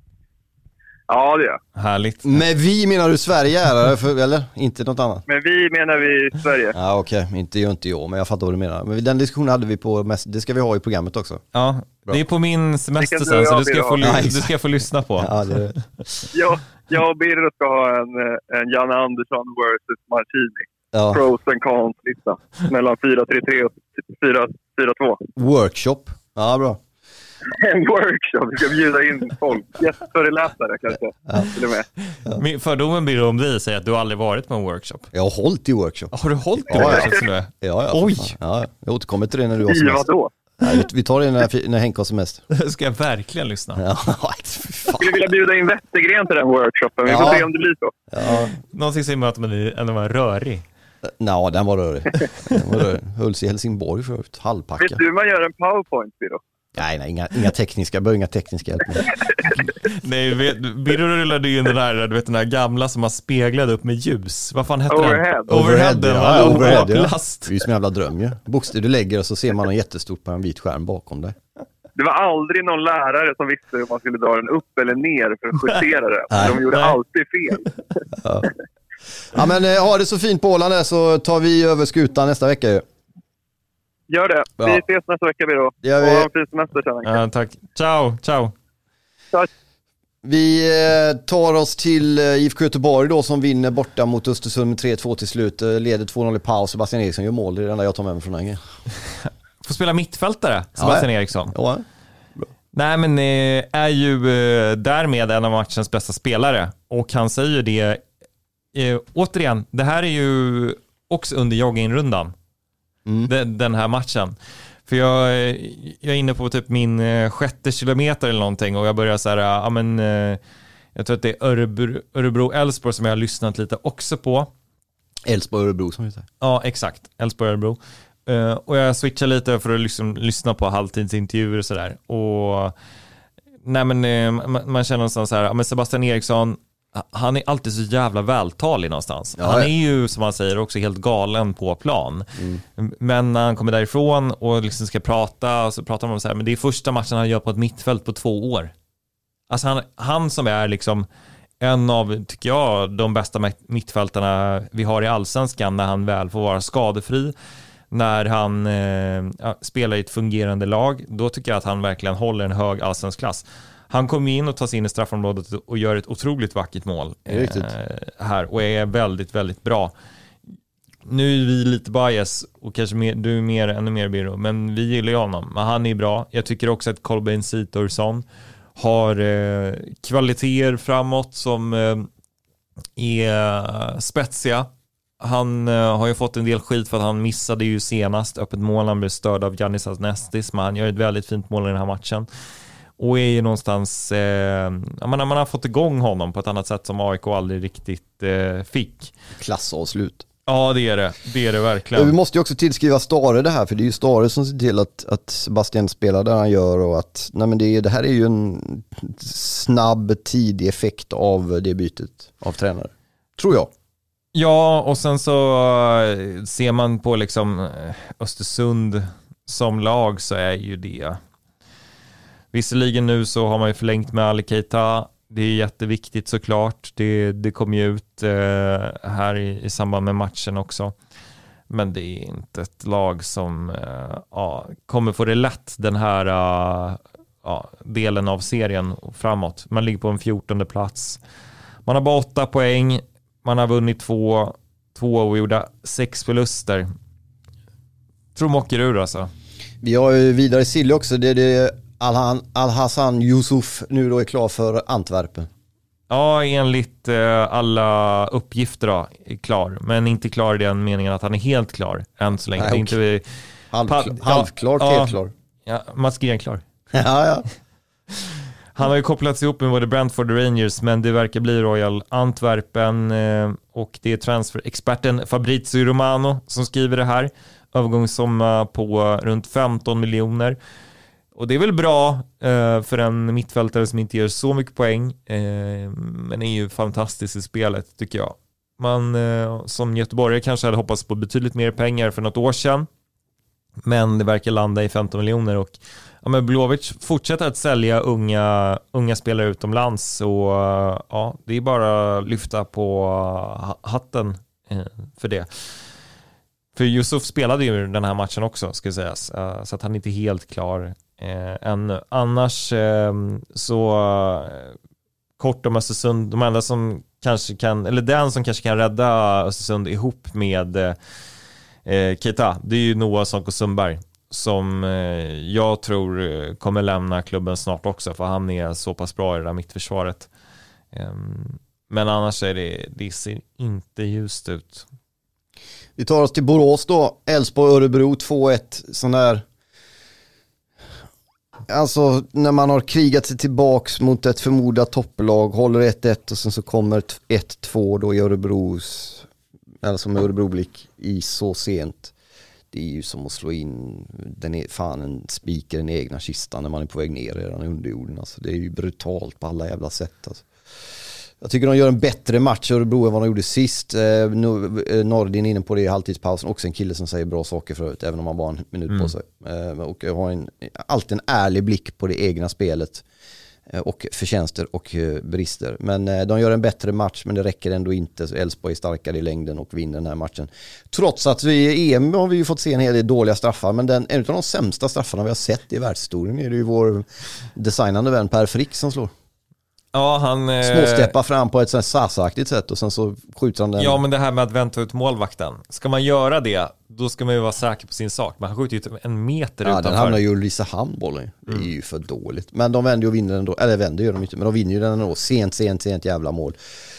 Ja, det är. Härligt. Men vi menar du Sverige är, för, eller? Inte något annat? Men vi menar vi Sverige. Ja, okej. Okay. Inte jag, inte jag, men jag fattar vad du menar. Men den diskussionen hade vi på, det ska vi ha i programmet också. Ja, bra. Det är på min semester sen, så du ska, få, du ska få lyssna på. Ja, det... jag, jag och Birro ska ha en, en Janne Andersson versus Martini. Ja. Pros and cons lista. Mellan fyra tre tre och fyra fyra två. Workshop. Ja, bra. En workshop, vi ska bjuda in folk. Gästföreläsare kanske. Ja. Till och med. Ja. Min fördomen blir om dig säger att du aldrig varit på en workshop. Jag har hållit i workshop. Har du hållit i ja, workshop? Ja, ja. ja Oj! Ja, jag återkommer till det när du har semester. Ja, då? Nej, vi tar det när, när Henke har semester. Ska jag verkligen lyssna? Ja, jag skulle vilja bjuda in Wettergren till den workshopen. Vi får ja. se om det blir så. Ja. Någonting säger mig att man är, var rörig. Nej, den var rörig. Den var rörig. Hölls i Helsingborg förut. Halvpacka. Vet du hur man gör en PowerPoint, Birro? Nej, nej, inga, inga tekniska, bör inga tekniska hjälp. Nej, Birro rullade ju in den här, du vet den här gamla som man speglade upp med ljus. Vad fan hette Overhead. den? Overhead. Overhead, ja, overhead, ja. Last. Det är ju som en jävla dröm ju. Bokstäver du lägger och så ser man något jättestort på en vit skärm bakom dig. Det var aldrig någon lärare som visste om man skulle dra den upp eller ner för att justera det. Nej. De gjorde nej. alltid fel. Ja. Ja, men ha det så fint på Åland så tar vi över skutan nästa vecka ju. Gör det. Ja. Vi ses nästa vecka vi då. Ja, vi... Och ha en fin semester sen. Ja, tack. Ciao, ciao. Tack. Vi tar oss till I F K Göteborg då som vinner borta mot Östersund med tre två till slut. Leder två noll i paus. Sebastian Eriksson gör mål. Det är det enda jag tar med mig från den. Får spela mittfältare, Sebastian ja, Eriksson. Ja. Nej, men är ju därmed en av matchens bästa spelare. Och han säger det Eh, återigen, det här är ju också under joggingrundan mm. den, den här matchen. För jag, jag är inne på typ min eh, sjätte kilometer eller någonting och jag börjar så här, ja men eh, jag tror att det är Örebro, Örebro Elfsborg som jag har lyssnat lite också på. Elfsborg Örebro som heter. Ja, exakt. Elfsborg Örebro. Eh, och jag switchar lite för att liksom lyssna på halvtidsintervjuer och sådär. Och nej men eh, man, man känner någonstans så här, ja men Sebastian Eriksson, han är alltid så jävla vältalig någonstans. Ja, han är ju, som man säger, också helt galen på plan. Mm. Men när han kommer därifrån och liksom ska prata, och så pratar man om så här, men det är första matchen han gör på ett mittfält på två år. Alltså han, han som är liksom en av, tycker jag, de bästa mittfältarna vi har i Allsvenskan när han väl får vara skadefri. När han eh, spelar i ett fungerande lag, då tycker jag att han verkligen håller en hög allsvensk klass. Han kommer in och tar sig in i straffområdet och gör ett otroligt vackert mål eh, här och är väldigt, väldigt bra. Nu är vi lite bias och kanske mer, du är mer, ännu mer Birro, men vi gillar ju honom. Men han är bra. Jag tycker också att Kolbeinn Sitorsson har eh, kvaliteter framåt som eh, är spetsiga. Han eh, har ju fått en del skit för att han missade ju senast öppet mål. Han blev störd av Giannis Nestis, men han gör ett väldigt fint mål i den här matchen. Och är ju någonstans, eh, man, man har fått igång honom på ett annat sätt som A I K aldrig riktigt eh, fick. Klassavslut. Ja, det är det. Det är det verkligen. Vi måste ju också tillskriva Stare det här, för det är ju Stare som ser till att, att Sebastian spelar där han gör och att, nej men det, det här är ju en snabb, tidig effekt av det bytet av tränare. Tror jag. Ja, och sen så ser man på liksom Östersund som lag så är ju det. Visserligen nu så har man ju förlängt med Ali Keita. Det är jätteviktigt såklart. Det, det kom ju ut eh, här i, i samband med matchen också. Men det är inte ett lag som eh, ja, kommer få det lätt den här uh, ja, delen av serien framåt. Man ligger på en fjortonde plats. Man har bara åtta poäng. Man har vunnit två, två oavgjorda, sex förluster. Tror mocker ur alltså. Vi har ju vidare Silly också. Det är det Al- Al-Hassan Yusuf nu då är klar för Antwerpen. Ja, enligt eh, alla uppgifter då, är klar. Men inte klar i den meningen att han är helt klar än så länge. Nej, det är inte vi, Halv, pa, halvklart, ja, helt klar. Ja, Mats Gren klar. ja, ja. Han har ju kopplats ihop med både Brentford och Rangers, men det verkar bli Royal Antwerpen eh, och det är transferexperten Fabrizio Romano som skriver det här. Övergångssumma på runt femton miljoner. Och det är väl bra eh, för en mittfältare som inte gör så mycket poäng, eh, men är ju fantastiskt i spelet tycker jag. Man eh, som göteborgare kanske hade hoppats på betydligt mer pengar för något år sedan, men det verkar landa i femton miljoner och ja, men Blåvitt fortsätter att sälja unga, unga spelare utomlands och ja, det är bara att lyfta på hatten eh, för det. För Yusuf spelade ju den här matchen också, ska sägas, uh, så att han är inte helt klar uh, ännu. Annars uh, så uh, kort om Östersund, de enda som kanske kan, eller den som kanske kan rädda Östersund ihop med uh, Keita, det är ju Noah Sanko Sundberg som uh, jag tror uh, kommer lämna klubben snart också, för han är så pass bra i det där mittförsvaret. Um, men annars är det, det ser inte just ut. Vi tar oss till Borås då. Elfsborg-Örebro två ett. Sån där... Alltså när man har krigat sig tillbaks mot ett förmodat topplag, håller ett ett och sen så kommer ett två då i Örebros, alltså med Örebro-blick i så sent. Det är ju som att slå in den är, fan en spiker i den egna kistan när man är på väg ner redan under jorden. Alltså, det är ju brutalt på alla jävla sätt. Alltså. Jag tycker de gör en bättre match i Örebro än vad de gjorde sist. Eh, Nordin inne på det i halvtidspausen. Också en kille som säger bra saker förut, även om han bara har en minut mm. på sig. Eh, och jag har en, alltid en ärlig blick på det egna spelet. Eh, och förtjänster och eh, brister. Men eh, de gör en bättre match, men det räcker ändå inte. Elfsborg är starkare i längden och vinner den här matchen. Trots att vi i E M har vi ju fått se en hel del dåliga straffar. Men den, en av de sämsta straffarna vi har sett i världshistorien är det ju vår designande vän Per Frick som slår. Ja, han... Småsteppar fram på ett sånt Sasa-aktigt sätt och sen så skjuter han den. Ja, men det här med att vänta ut målvakten. Ska man göra det, då ska man ju vara säker på sin sak. Men han skjuter ju en meter ja, utanför. Ja, den hamnar ju Ulrisa handbollen. Det är mm. ju för dåligt. Men de vänder ju och vinner ändå. Eller vänder gör de inte, men de vinner ju den ändå. Sent, sent, sent jävla mål.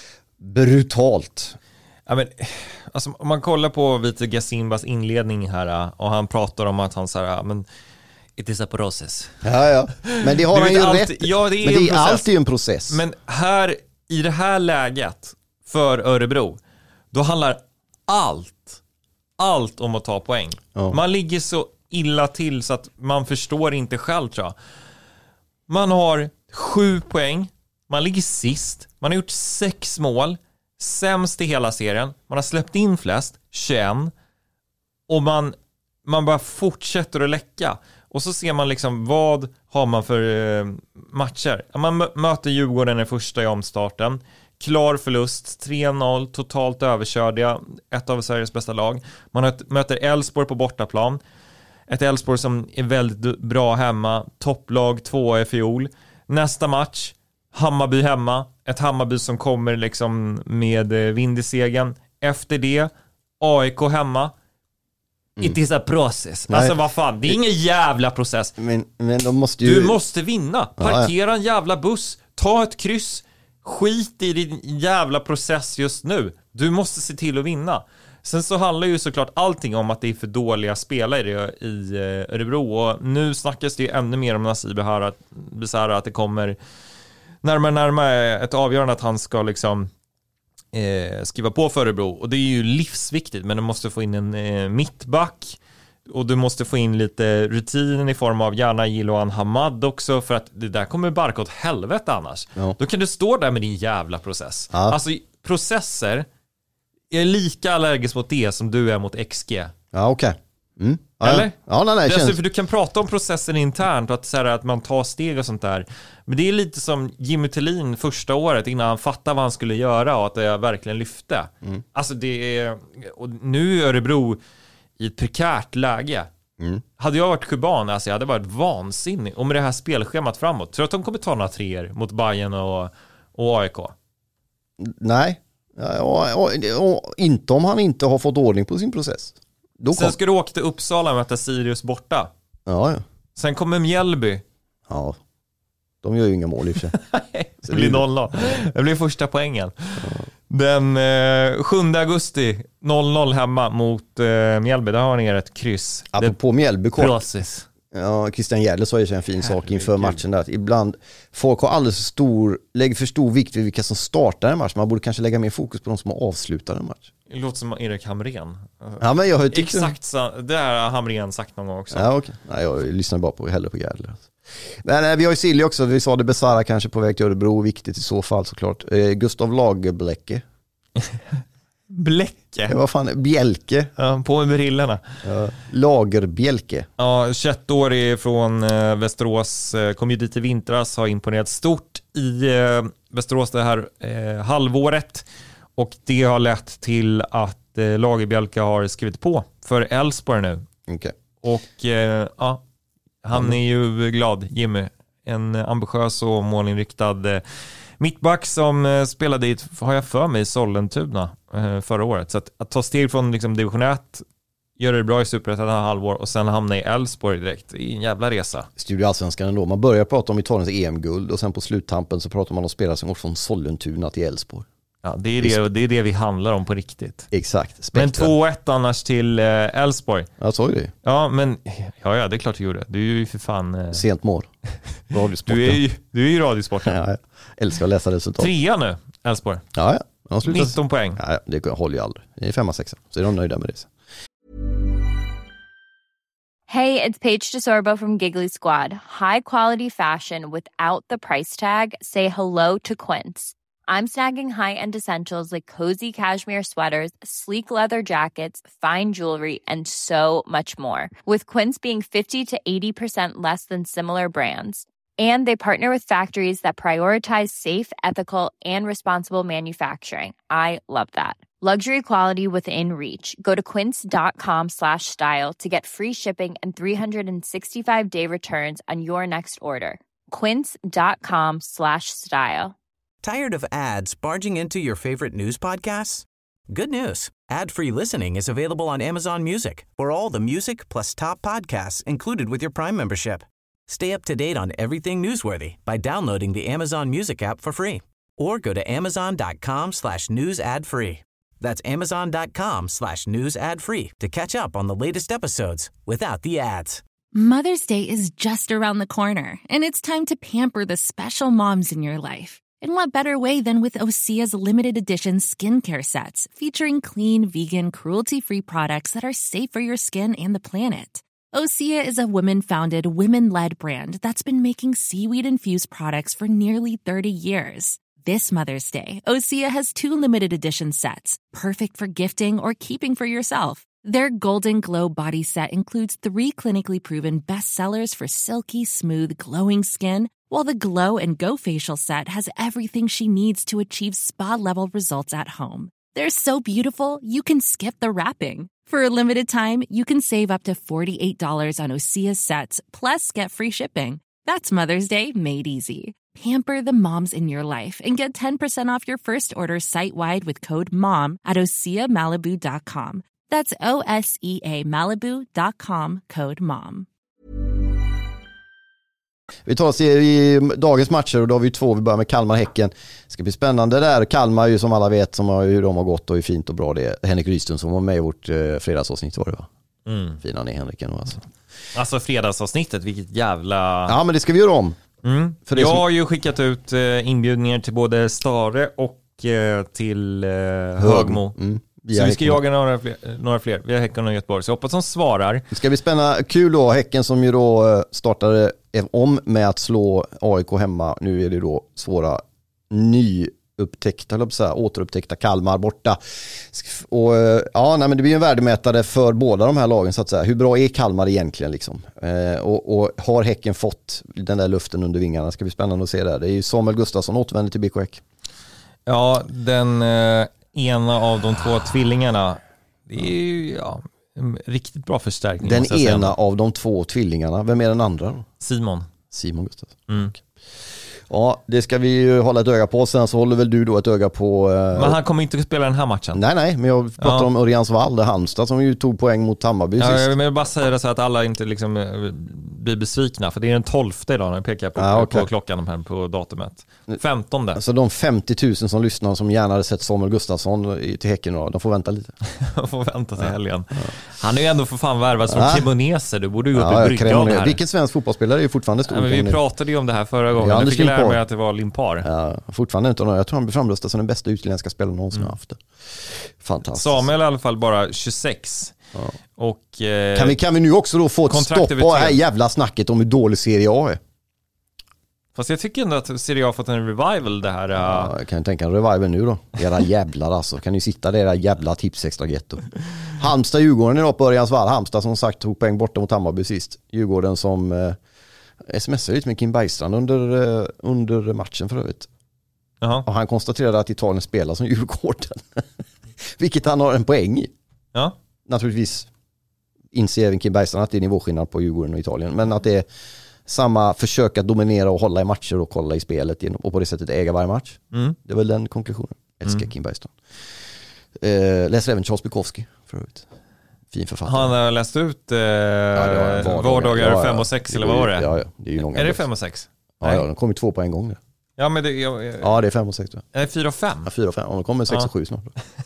Brutalt. Ja, men alltså, om man kollar på Vite Gasimbas inledning här och han pratar om att han så här, men it is a process. Ja, ja. Men det har han ju alltid, rätt. Ja, det är, men det är alltid en process. Men här, i det här läget för Örebro, då handlar allt, allt om att ta poäng. Ja. Man ligger så illa till så att man förstår inte själv, tror jag. Man har sju poäng, man ligger sist, man har gjort sex mål, sämst i hela serien, man har släppt in flest, tjugoett, och man, man bara fortsätter att läcka. Och så ser man liksom, vad har man för eh, matcher. Man m- möter Djurgården i första i omstarten. Klar förlust, tre noll, totalt överkördiga. Ett av Sveriges bästa lag. Man möter Elfsborg på bortaplan. Ett Elfsborg som är väldigt bra hemma. Topplag, två i fjol. Nästa match, Hammarby hemma. Ett Hammarby som kommer liksom med eh, vind i segern. Efter det, A I K hemma. Mm. It is a process. Nej. Alltså vad fan, det är ingen jävla process. Men, men de måste ju... Du måste vinna. Parkera en jävla buss. Ta ett kryss. Skit i din jävla process just nu. Du måste se till att vinna. Sen så handlar ju såklart allting om att det är för dåliga spelare i Örebro. Och nu snackas det ju ännu mer om Nasib Besara, att det kommer närmare närmare ett avgörande att han ska liksom Eh, skriva på för Örebro, och det är ju livsviktigt, men du måste få in en eh, mittback och du måste få in lite rutin i form av gärna Jiloan Hamad också, för att det där kommer barka åt helvete annars. Ja. Då kan du stå där med din jävla process. Ja. Alltså processer, jag är lika allergisk mot det som du är mot X G. Ja, okej. Okay. Mm. Ja, eller? Ja, nej, nej, det känns... alltså, för du kan prata om processen internt och att, så här, att man tar steg och sånt där. Men det är lite som Jimmy Tillin första året innan han fattade vad han skulle göra och att det verkligen lyfte. Mm. Alltså det är... Och nu är Örebro i ett prekärt läge. Mm. Hade jag varit kuban, alltså jag hade varit vansinnig. Och med det här spelschemat framåt, tror du att de kommer ta några treor mot Bayern och, och A I K? Nej. Ja, och, och, och, inte om han inte har fått ordning på sin process. Då Sen ska du åka till Uppsala och möta Sirius borta. Ja, ja. Sen kommer Mjällby. Ja, de gör ju inga mål i och för sig. Det blir noll noll. Det blir första poängen. Ja. Den eh, sjunde augusti noll noll hemma mot eh, Mjällby. Där har ni ett kryss. Apropå Mjällby kort. Process. Ja, Christian Järdler sa ju en fin sak inför matchen där. Att ibland folk har alldeles för stor, lägger för stor vikt vid vilka som startar en match. Man borde kanske lägga mer fokus på de som avslutar en match. Det låter som Erik Hamrén. Ja, men jag har tyckt exakt så, det har Hamrén sagt någon gång också. Ja, okej. Okay. Nej, jag lyssnar bara på hellre på Järdler. Men nej, vi har ju Silly också. Vi sa det Besara kanske på väg till Örebro. Viktigt i så fall såklart. Eh, Gustav Lagerbläcke. Bläcke? Ja, vad fan, Bjälke. Ja, på med brillorna. Ja, Lagerbjälke. Ja, tjugoett-årig från eh, Västerås. Eh, kom ju dit i vintras. Har imponerat stort i eh, Västerås det här eh, halvåret. Och det har lett till att eh, Lagerbjälke har skrivit på för Elfsborg nu. Okay. Och eh, ja, han mm. är ju glad, Jimmy. En ambitiös och målinriktad eh, mittback som eh, spelade i, har jag för mig, Sollentuna eh, förra året. Så att, att ta steg från liksom, division ett, göra det bra i Superettan halvår och sen hamna i Elfsborg direkt. I en jävla resa. Studio Allsvenskan ändå. Man börjar prata om Italiens E M-guld och sen på sluttampen så pratar man om spelare som går från Sollentuna till Elfsborg. Ja, det är det, det är det vi handlar om på riktigt. Exakt. Spektra. Men två ett annars till Elfsborg. Eh, jag såg det. Ja, men ja, ja, det är klart du gjorde. Du är ju för fan... Eh... Sent mål. Radiosporten. Du är ju, du är ju radiosporten. Ja, jag älskar att läsa resultat. Trea nu, Elfsborg. Ja, ja. nitton poäng. Ja, det håller ju aldrig. Det är femma, sexa. Så är de nöjda med det. Hey, it's Paige DeSorbo from Giggly Squad. High quality fashion without the price tag. Say hello to Quince. I'm snagging high-end essentials like cozy cashmere sweaters, sleek leather jackets, fine jewelry, and so much more. With Quince being fifty to eighty percent less than similar brands. And they partner with factories that prioritize safe, ethical, and responsible manufacturing. I love that. Luxury quality within reach. Go to quince.com slash style to get free shipping and three sixty-five day returns on your next order. Quince.com slash style. Tired of ads barging into your favorite news podcasts? Good news. Ad-free listening is available on Amazon Music for all the music plus top podcasts included with your Prime membership. Stay up to date on everything newsworthy by downloading the Amazon Music app for free or go to amazon.com slash news ad free. That's amazon.com slash news ad free to catch up on the latest episodes without the ads. Mother's Day is just around the corner, and it's time to pamper the special moms in your life. And what better way than with Osea's limited edition skincare sets featuring clean, vegan, cruelty-free products that are safe for your skin and the planet. Osea is a women-founded, women-led brand that's been making seaweed-infused products for nearly thirty years. This Mother's Day, Osea has two limited edition sets, perfect for gifting or keeping for yourself. Their Golden Glow body set includes three clinically proven bestsellers for silky, smooth, glowing skin, while the Glow and Go facial set has everything she needs to achieve spa-level results at home. They're so beautiful, you can skip the wrapping. For a limited time, you can save up to forty-eight dollars on Osea sets, plus get free shipping. That's Mother's Day made easy. Pamper the moms in your life and get ten percent off your first order site-wide with code MOM at osea malibu dot com. That's O S E A Malibu dot com, code MOM. Vi tar oss i, i dagens matcher och då har vi två. Vi börjar med Kalmar-Häcken. Det ska bli spännande där. Kalmar ju som alla vet som har, hur de har gått och hur fint och bra det är. Henrik Rydström som var med i vårt eh, fredagsavsnitt var det va? Mm. Fina ni Henrik ändå alltså. Alltså fredagsavsnittet, vilket jävla... Ja men det ska vi göra om. Mm. För jag som... har ju skickat ut eh, inbjudningar till både Stare och eh, till eh, Högmo. Mm. Så vi ska jaga några fler, några fler. Vi har Häcken och Göteborg. Så jag hoppas de svarar. Det ska bli spännande. Kul då. Häcken som ju då startade om med att slå A I K hemma. Nu är det då svåra nyupptäckta, eller så här, återupptäckta Kalmar borta. Och ja, nej, men det blir en värdemätare för båda de här lagen så att säga. Hur bra är Kalmar egentligen liksom? Eh, och, och har Häcken fått den där luften under vingarna? Det ska bli spännande att se det. Det är ju Samuel Gustafsson återvänder till B K Häck. Ja, den... Eh... ena av de två tvillingarna. Det är ju ja, en riktigt bra förstärkning. Den ena av de två tvillingarna. Vem är den andra då? Simon. Simon Gustafsson. Mm. Ja, det ska vi ju hålla ett öga på. Sen så håller väl du då ett öga på... Eh... Men han kommer inte att spela den här matchen. Nej, nej, men jag pratar ja. om Örjansvall, Halmstad som ju tog poäng mot Hammarby ja, sist. Jag vill bara säga det så att alla inte liksom blir besvikna. För det är den tolfte idag när jag pekar på, ja, okay. på klockan här på datumet. femtonde. Alltså de femtio tusen som lyssnar som gärna hade sett Samuel Gustafsson till Häcken då, de får vänta lite. De får vänta till helgen. Ja. Han är ju ändå för fan värvad som ja. Cremonese. Du borde ju gå ja, upp i brygga av det här. Vilken svensk fotbollsspelare är ju fortfarande stor. Ja, men vi pratade ju om det här förra gången. Ja, jag fick lära mig att det var Limpar. Ja, fortfarande inte. Jag tror han blir framröstad som den bästa utländska spelaren någonsin mm. har haft det. Fantastiskt. Samuel i alla fall bara tjugosex. Ja. Och, eh, kan, vi, kan vi nu också då få ett stopp på det här jävla snacket om hur dålig Serie A är? Fast jag tycker ändå att Serie A har fått en revival det här. Ja, jag kan tänka en revival nu då. Era jävlar alltså. Kan ni sitta där era jävla tips extra getto. Halmstad Djurgården idag på Örjansvall. Halmstad som sagt tog poäng borta mot Hammarby sist. Djurgården som eh, smsade lite med Kim Bergstrand under, eh, under matchen för övrigt. Uh-huh. Och han konstaterade att Italien spelar som Djurgården. Vilket han har en poäng i. Ja. Naturligtvis inser även Kim Bergstrand att det är nivåskillnad på Djurgården och Italien. Men att det är samma försök att dominera och hålla i matcher och kolla i spelet och på det sättet äga varje match. Mm. Det är väl den konklusionen. Älskar mm. Kim Bergstrand. Eh, läser även Charles Bukowski för övrigt. Fin författare. Han har läst ut eh, ja, vardagar, vardagar fem och sex eller vad var det? Ja, ja, det är ju långa. Är det fem och sex? Ja, ja, de kommer två på en gång nu. Ja, men det, jag, jag, ja, det är fem och sex. Är det fyra och fem? Ja, fyra och fem. Och de kommer sex ja. och sju snart.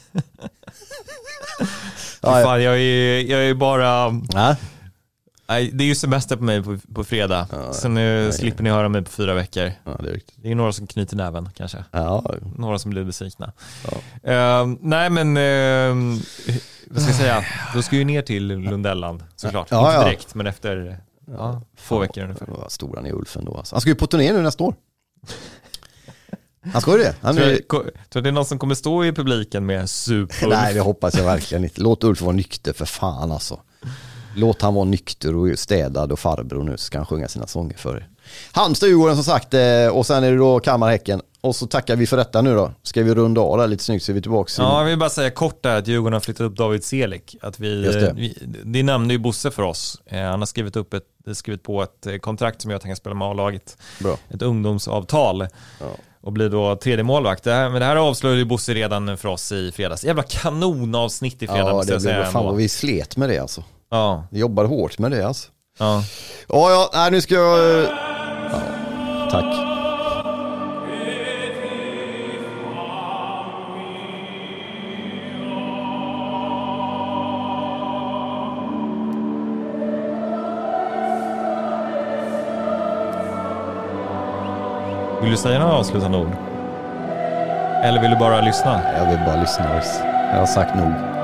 ja, fan, jag är, jag är bara... Ja. Nej, det är ju semester på mig på, på fredag. Ja, så nu nej, slipper ni höra mig på fyra veckor. Ja, det är riktigt. Det är några som knyter näven kanske. Ja. Några som blir besvikna. Ja. Uh, nej, men uh, vad ska jag säga? Då ska ju ner till Lundelland såklart. Ja, Inte direkt, ja. men efter ja, två veckor ungefär. Vad stor han är Ulf ändå. Alltså. Han ska ju på turné nu nästa år. Han ska ju det. Han tror, är... tror du det är någon som kommer stå i publiken med super? Nej, det hoppas jag verkligen inte. Låt Ulf vara nykter för fan alltså. Låt han vara nykter och städad och farbror nu, så ska han sjunga sina sånger för er. Halmstad Djurgården som sagt, och sen är det då Kalmar-Häcken. Och så tackar vi för detta nu då. Ska vi runda av där lite snyggt så är vi tillbaka. Ja, jag vill bara säga kort där att Djurgården har flyttat upp David Selik. Att vi, det. vi, det nämnde ju Bosse för oss. Han har skrivit, upp ett, skrivit på ett kontrakt som jag tänker spela med A-laget. Bra. Ett ungdomsavtal. Ja. Och blir då tredje målvakt. Det här, men det här avslöjade ju Bosse redan för oss i fredags. Jävla kanonavsnitt i fredags. Ja, det blev fan vad vi slet med det alltså. Ja. Vi jobbar hårt med det alltså. Ja. Ja, ja, nej, nu ska jag... Ja, tack. Vill du säga några avslutande ord? Eller vill du bara lyssna? Jag vill bara lyssna. Jag har sagt nog.